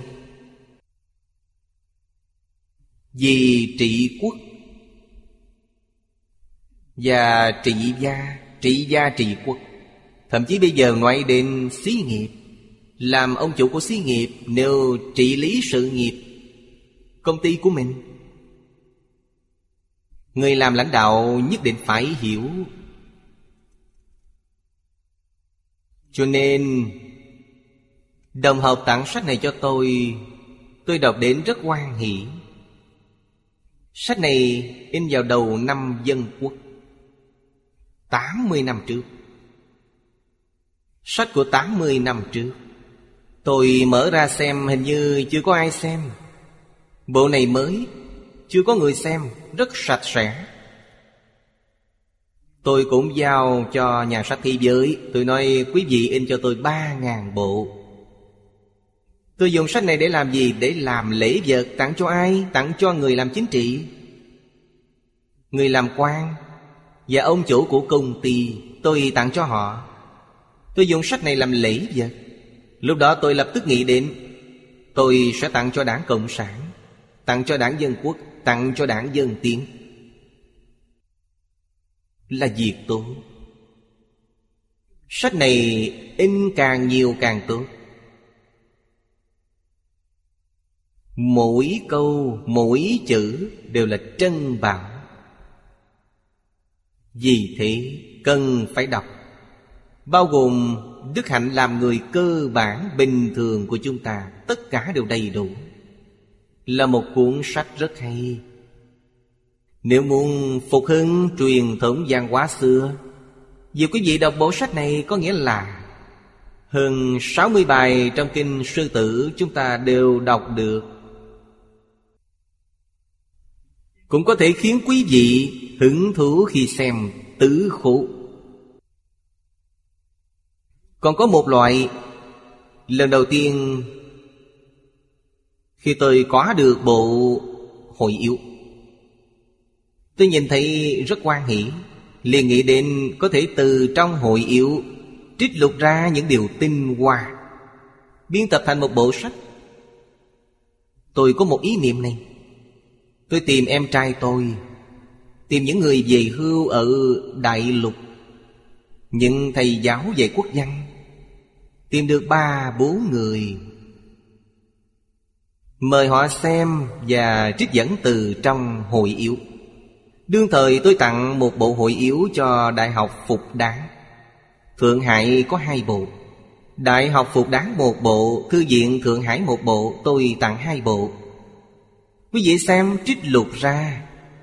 vì trị quốc và trị gia trị quốc. Thậm chí bây giờ nói đến xí nghiệp, làm ông chủ của xí nghiệp, nếu trị lý sự nghiệp công ty của mình, người làm lãnh đạo nhất định phải hiểu. Cho nên đồng học tặng sách này cho tôi đọc đến rất hoan hỉ. Sách này in vào đầu năm Dân Quốc, 80 năm trước. Sách của 80 năm trước. Tôi mở ra xem, hình như chưa có ai xem. Bộ này mới, chưa có người xem, rất sạch sẽ. Tôi cũng giao cho nhà sách Thế Giới. Tôi nói quý vị in cho tôi 3.000 bộ. Tôi dùng sách này để làm gì? Để làm lễ vật. Tặng cho ai? Tặng cho người làm chính trị, người làm quan và ông chủ của công ty. Tôi tặng cho họ. Tôi dùng sách này làm lễ vật. Lúc đó tôi lập tức nghĩ đến, tôi sẽ tặng cho Đảng Cộng sản, tặng cho Đảng Dân Quốc, tặng cho Đảng Dân Tiến. Là việc tốt. Sách này in càng nhiều càng tốt. Mỗi câu, mỗi chữ đều là trân bảo. Vì thế cần phải đọc. Bao gồm đức hạnh làm người cơ bản bình thường của chúng ta, tất cả đều đầy đủ. Là một cuốn sách rất hay. Nếu muốn phục hưng truyền thống văn hóa xưa, vì quý vị đọc bộ sách này có nghĩa là hơn 60 bài trong kinh Sư Tử chúng ta đều đọc được. Cũng có thể khiến quý vị hứng thú khi xem Tứ Khố. Còn có một loại, lần đầu tiên Khi tôi có được bộ Hội Yếu, tôi nhìn thấy rất hoan hỷ, liền nghĩ đến có thể từ trong Hội Yếu trích lục ra những điều tinh hoa, biên tập thành một bộ sách. Tôi có một ý niệm này. Tôi tìm em trai tôi, tìm những người về hưu ở đại lục, những thầy giáo dạy quốc văn, tìm được 3-4 người, mời họ xem và trích dẫn từ trong Hội Yếu. Đương thời tôi tặng một bộ Hội Yếu cho Đại học Phục Đán. Thượng Hải có 2 bộ, Đại học Phục Đán 1 bộ, Thư viện Thượng Hải 1 bộ. Tôi tặng 2 bộ. Quý vị xem trích lục ra.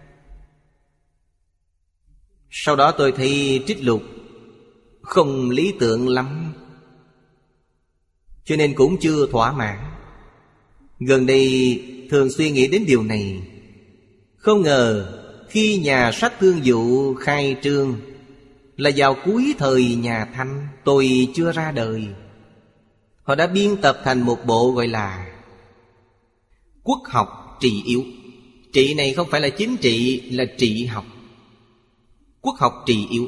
Sau đó tôi thấy trích lục không lý tưởng lắm, cho nên cũng chưa thỏa mãn. Gần đây thường suy nghĩ đến điều này. Không ngờ khi nhà sách Thương Dụ khai trương là vào cuối thời nhà Thanh, tôi chưa ra đời. Họ đã biên tập thành một bộ gọi là Quốc học trị yếu. Trị này không phải là chính trị, là trị học. Quốc học trị yếu.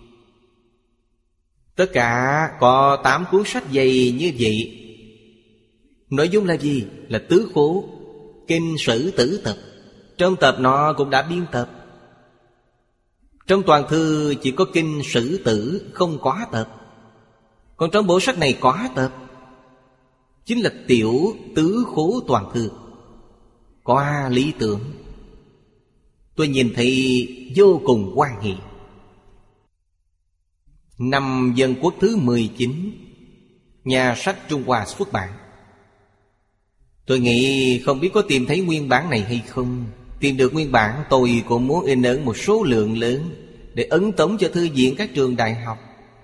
Tất cả có 8 cuốn sách dày như vậy. Nội dung là gì? Là tứ khố, kinh sử tử tập. Trong tập nó cũng đã biên tập. Trong toàn thư chỉ có kinh sử tử, không có tập. Còn trong bộ sách này có tập, chính là tiểu tứ khố toàn thư. Quá lý tưởng. Tôi nhìn thấy vô cùng hoan hỷ. Năm Dân Quốc thứ 19, nhà sách Trung Hoa xuất bản. Tôi nghĩ không biết có tìm thấy nguyên bản này hay không. Tìm được nguyên bản, tôi cũng muốn in ấn một số lượng lớn để ấn tống cho thư viện các trường đại học.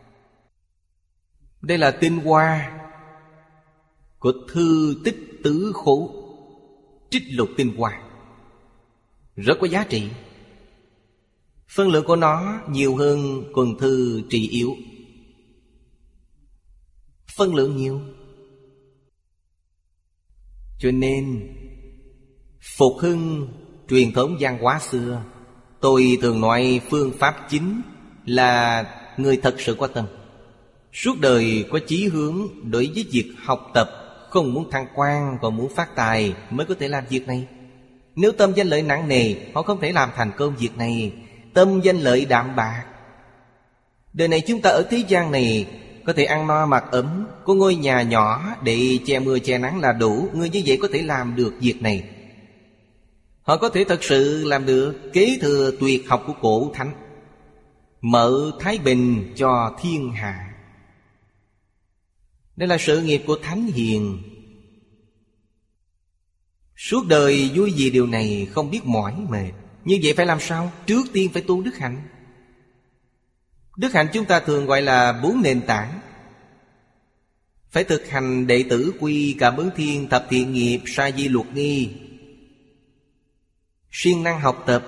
Đây là tinh hoa của thư tích tứ khố, trích lục tinh hoa, rất có giá trị. Phân lượng của nó nhiều hơn quần thư trị yếu. Phân lượng nhiều. Cho nên phục hưng truyền thống văn hóa xưa. Tôi thường nói phương pháp chính là người thật sự có tâm, suốt đời có chí hướng đối với việc học tập, không muốn thăng quan còn muốn phát tài mới có thể làm việc này. Nếu tâm danh lợi nặng nề, họ không thể làm thành công việc này. Tâm danh lợi đạm bạc. Đời này chúng ta ở thế gian này có thể ăn no mặc ấm, có ngôi nhà nhỏ để che mưa che nắng là đủ. Người như vậy có thể làm được việc này. Họ có thể thật sự làm được, kế thừa tuyệt học của cổ thánh, mở thái bình cho thiên hạ. Đây là sự nghiệp của thánh hiền. Suốt đời vui vì điều này, không biết mỏi mệt. Như vậy phải làm sao? Trước tiên phải tu đức hạnh. Đức hạnh chúng ta thường gọi là 4 nền tảng. Phải thực hành đệ tử quy, cảm ứng thiên, thập thiện nghiệp, sa di luật nghi, siêng năng học tập,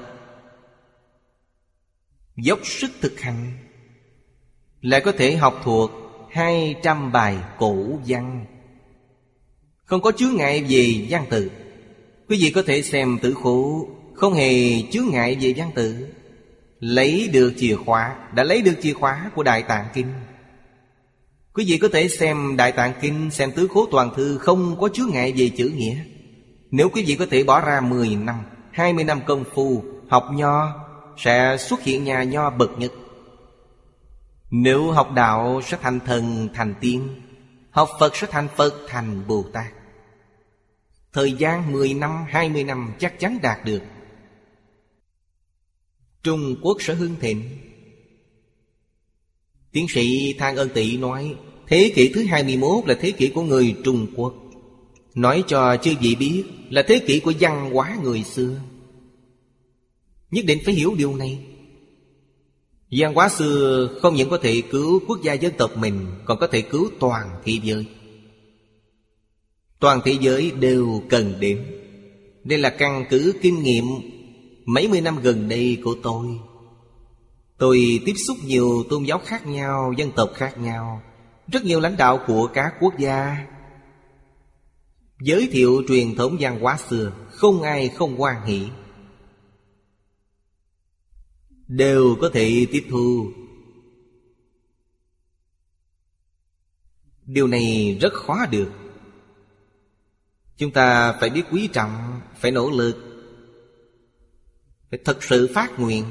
dốc sức thực hành, lại có thể học thuộc 200 bài cổ văn. Không có chướng ngại về văn tự. Quý vị có thể xem tử khố, không hề chướng ngại về văn tự. Lấy được chìa khóa, đã lấy được chìa khóa của Đại Tạng Kinh. Quý vị có thể xem Đại Tạng Kinh, xem tứ khố toàn thư, không có chướng ngại về chữ nghĩa. Nếu quý vị có thể bỏ ra 10 năm, 20 năm công phu học nho, sẽ xuất hiện nhà nho bậc nhất. Nếu học đạo sẽ thành thần thành tiên, học Phật sẽ thành Phật thành Bồ Tát. Thời gian 10 năm, 20 năm chắc chắn đạt được. Trung Quốc sẽ hưng thịnh. Tiến sĩ Thang Ân Tị nói thế kỷ thứ 21 là thế kỷ của người Trung Quốc. Nói cho chư vị biết là thế kỷ của văn hóa người xưa. Nhất định phải hiểu điều này. Văn hóa xưa không những có thể cứu quốc gia dân tộc mình, còn có thể cứu toàn thế giới. Toàn thế giới đều cần đến. Đây là căn cứ kinh nghiệm mấy mươi năm gần đây của tôi. Tôi tiếp xúc nhiều tôn giáo khác nhau, dân tộc khác nhau, rất nhiều lãnh đạo của các quốc gia. giới thiệu truyền thống văn hóa xưa, không ai không hoan hỷ, đều có thể tiếp thu. Điều này rất khó được. Chúng ta phải biết quý trọng, phải nỗ lực, phải thật sự phát nguyện.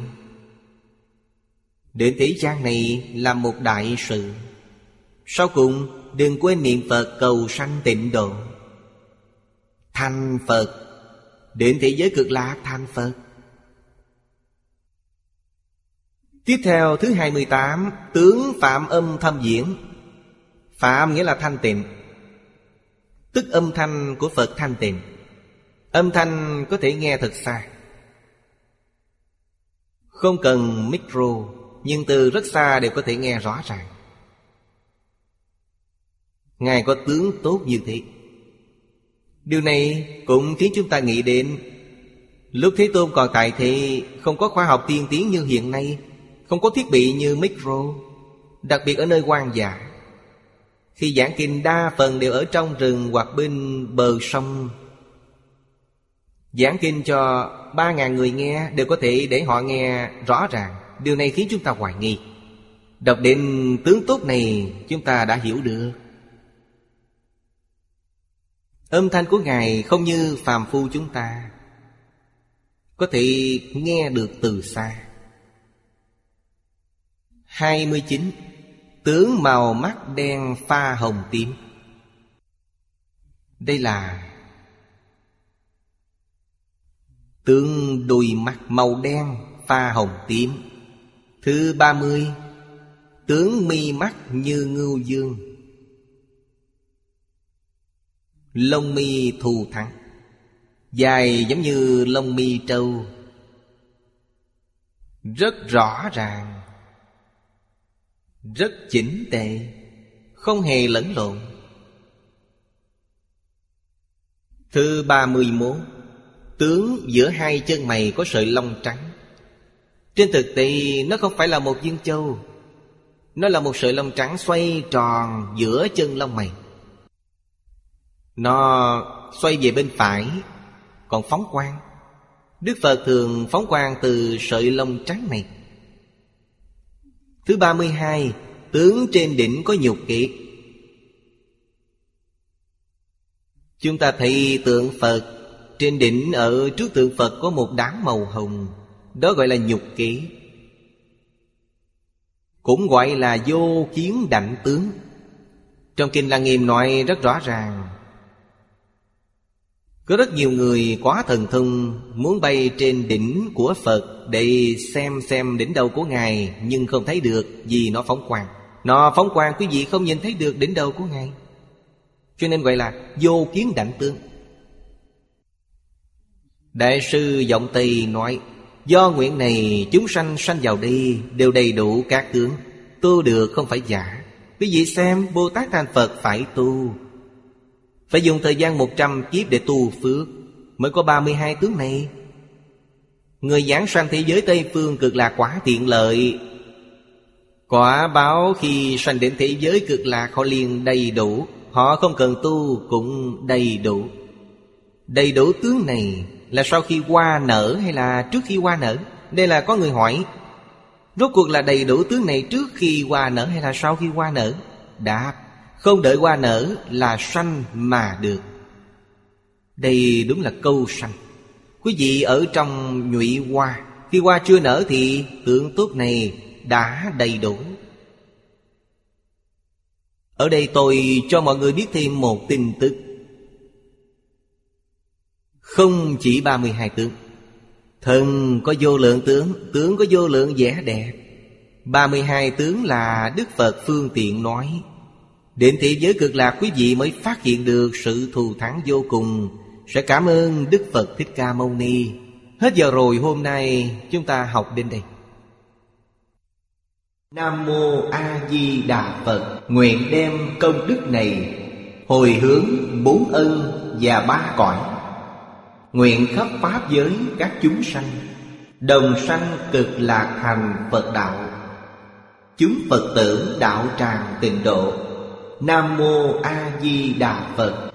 Đến thế gian này là một đại sự. Sau cùng đừng quên niệm Phật cầu sanh tịnh độ, thành Phật, đến thế giới cực lạc thành Phật. Tiếp theo thứ 28, tướng phạm âm thâm diễn. Phạm nghĩa là thanh tịnh, tức âm thanh của Phật thanh tịnh. Âm thanh có thể nghe thật xa, không cần micro, nhưng từ rất xa đều có thể nghe rõ ràng. Ngài có tướng tốt như thế. Điều này cũng khiến chúng ta nghĩ đến lúc Thế Tôn còn tại thế, không có khoa học tiên tiến như hiện nay, không có thiết bị như micro, đặc biệt ở nơi hoang dã. Khi giảng kinh đa phần đều ở trong rừng hoặc bên bờ sông. Giảng kinh cho 3.000 người nghe, đều có thể để họ nghe rõ ràng. Điều này khiến chúng ta hoài nghi. Đọc đến tướng tốt này, chúng ta đã hiểu được. Âm thanh của Ngài không như phàm phu chúng ta, có thể nghe được từ xa. 29. Tướng màu mắt đen pha hồng tím. Đây là tướng đôi mắt màu đen pha hồng tím. Thứ 30. Tướng mi mắt như ngưu dương, lông mi thù thắng, dài giống như lông mi trâu, rất rõ ràng, rất chỉnh tề, không hề lẫn lộn. Thứ 31. Tướng giữa hai chân mày có sợi lông trắng. Trên thực tế nó không phải là một viên châu, nó là một sợi lông trắng xoay tròn giữa chân lông mày. Nó xoay về bên phải, còn phóng quang. Đức Phật thường phóng quang từ sợi lông trắng này. Thứ 32. Tướng trên đỉnh có nhục kiết. Chúng ta thấy tượng Phật, trên đỉnh ở trước tượng Phật có một đám màu hồng, đó gọi là nhục kiết, cũng gọi là vô kiến đảnh tướng. Trong Kinh Lăng Nghiêm nói rất rõ ràng. Có rất nhiều người quá thần thông, muốn bay trên đỉnh của Phật để xem đỉnh đầu của Ngài, nhưng không thấy được vì nó phóng quang. Nó phóng quang, quý vị không nhìn thấy được đỉnh đầu của Ngài, cho nên gọi là vô kiến đảnh tướng. Đại sư Giọng Tây nói: do nguyện này chúng sanh sanh vào đây đều đầy đủ các tướng, tu được không phải giả. Quý vị xem, Bồ Tát thành Phật phải tu, phải dùng thời gian 100 kiếp để tu phước, mới có 32 tướng này. Người giảng sanh thế giới Tây Phương cực lạc quả tiện lợi, quả báo khi sanh đến thế giới cực lạc họ liền đầy đủ. Họ không cần tu cũng đầy đủ. Đầy đủ tướng này là sau khi hoa nở hay là trước khi hoa nở? Đây là có người hỏi, rốt cuộc là đầy đủ tướng này trước khi hoa nở hay là sau khi hoa nở? Đáp: không đợi hoa nở là sanh mà được. Đây đúng là câu sanh. Quý vị ở trong nhụy hoa, khi hoa chưa nở thì tướng tốt này đã đầy đủ. Ở đây tôi cho mọi người biết thêm một tin tức. Không chỉ 32 tướng, thần có vô lượng tướng, tướng có vô lượng vẻ đẹp. 32 tướng là Đức Phật phương tiện nói. Đến thế giới cực lạc quý vị mới phát hiện được sự thù thắng vô cùng. Sẽ cảm ơn Đức Phật Thích Ca Mâu Ni. Hết giờ rồi, hôm nay chúng ta học đến đây. Nam Mô A Di Đà Phật. Nguyện đem công đức này hồi hướng 4 ân và 3 cõi. Nguyện khắp pháp giới các chúng sanh đồng sanh cực lạc thành Phật đạo. Chúng Phật tử đạo tràng tịnh độ. Nam Mô A Di Đà Phật.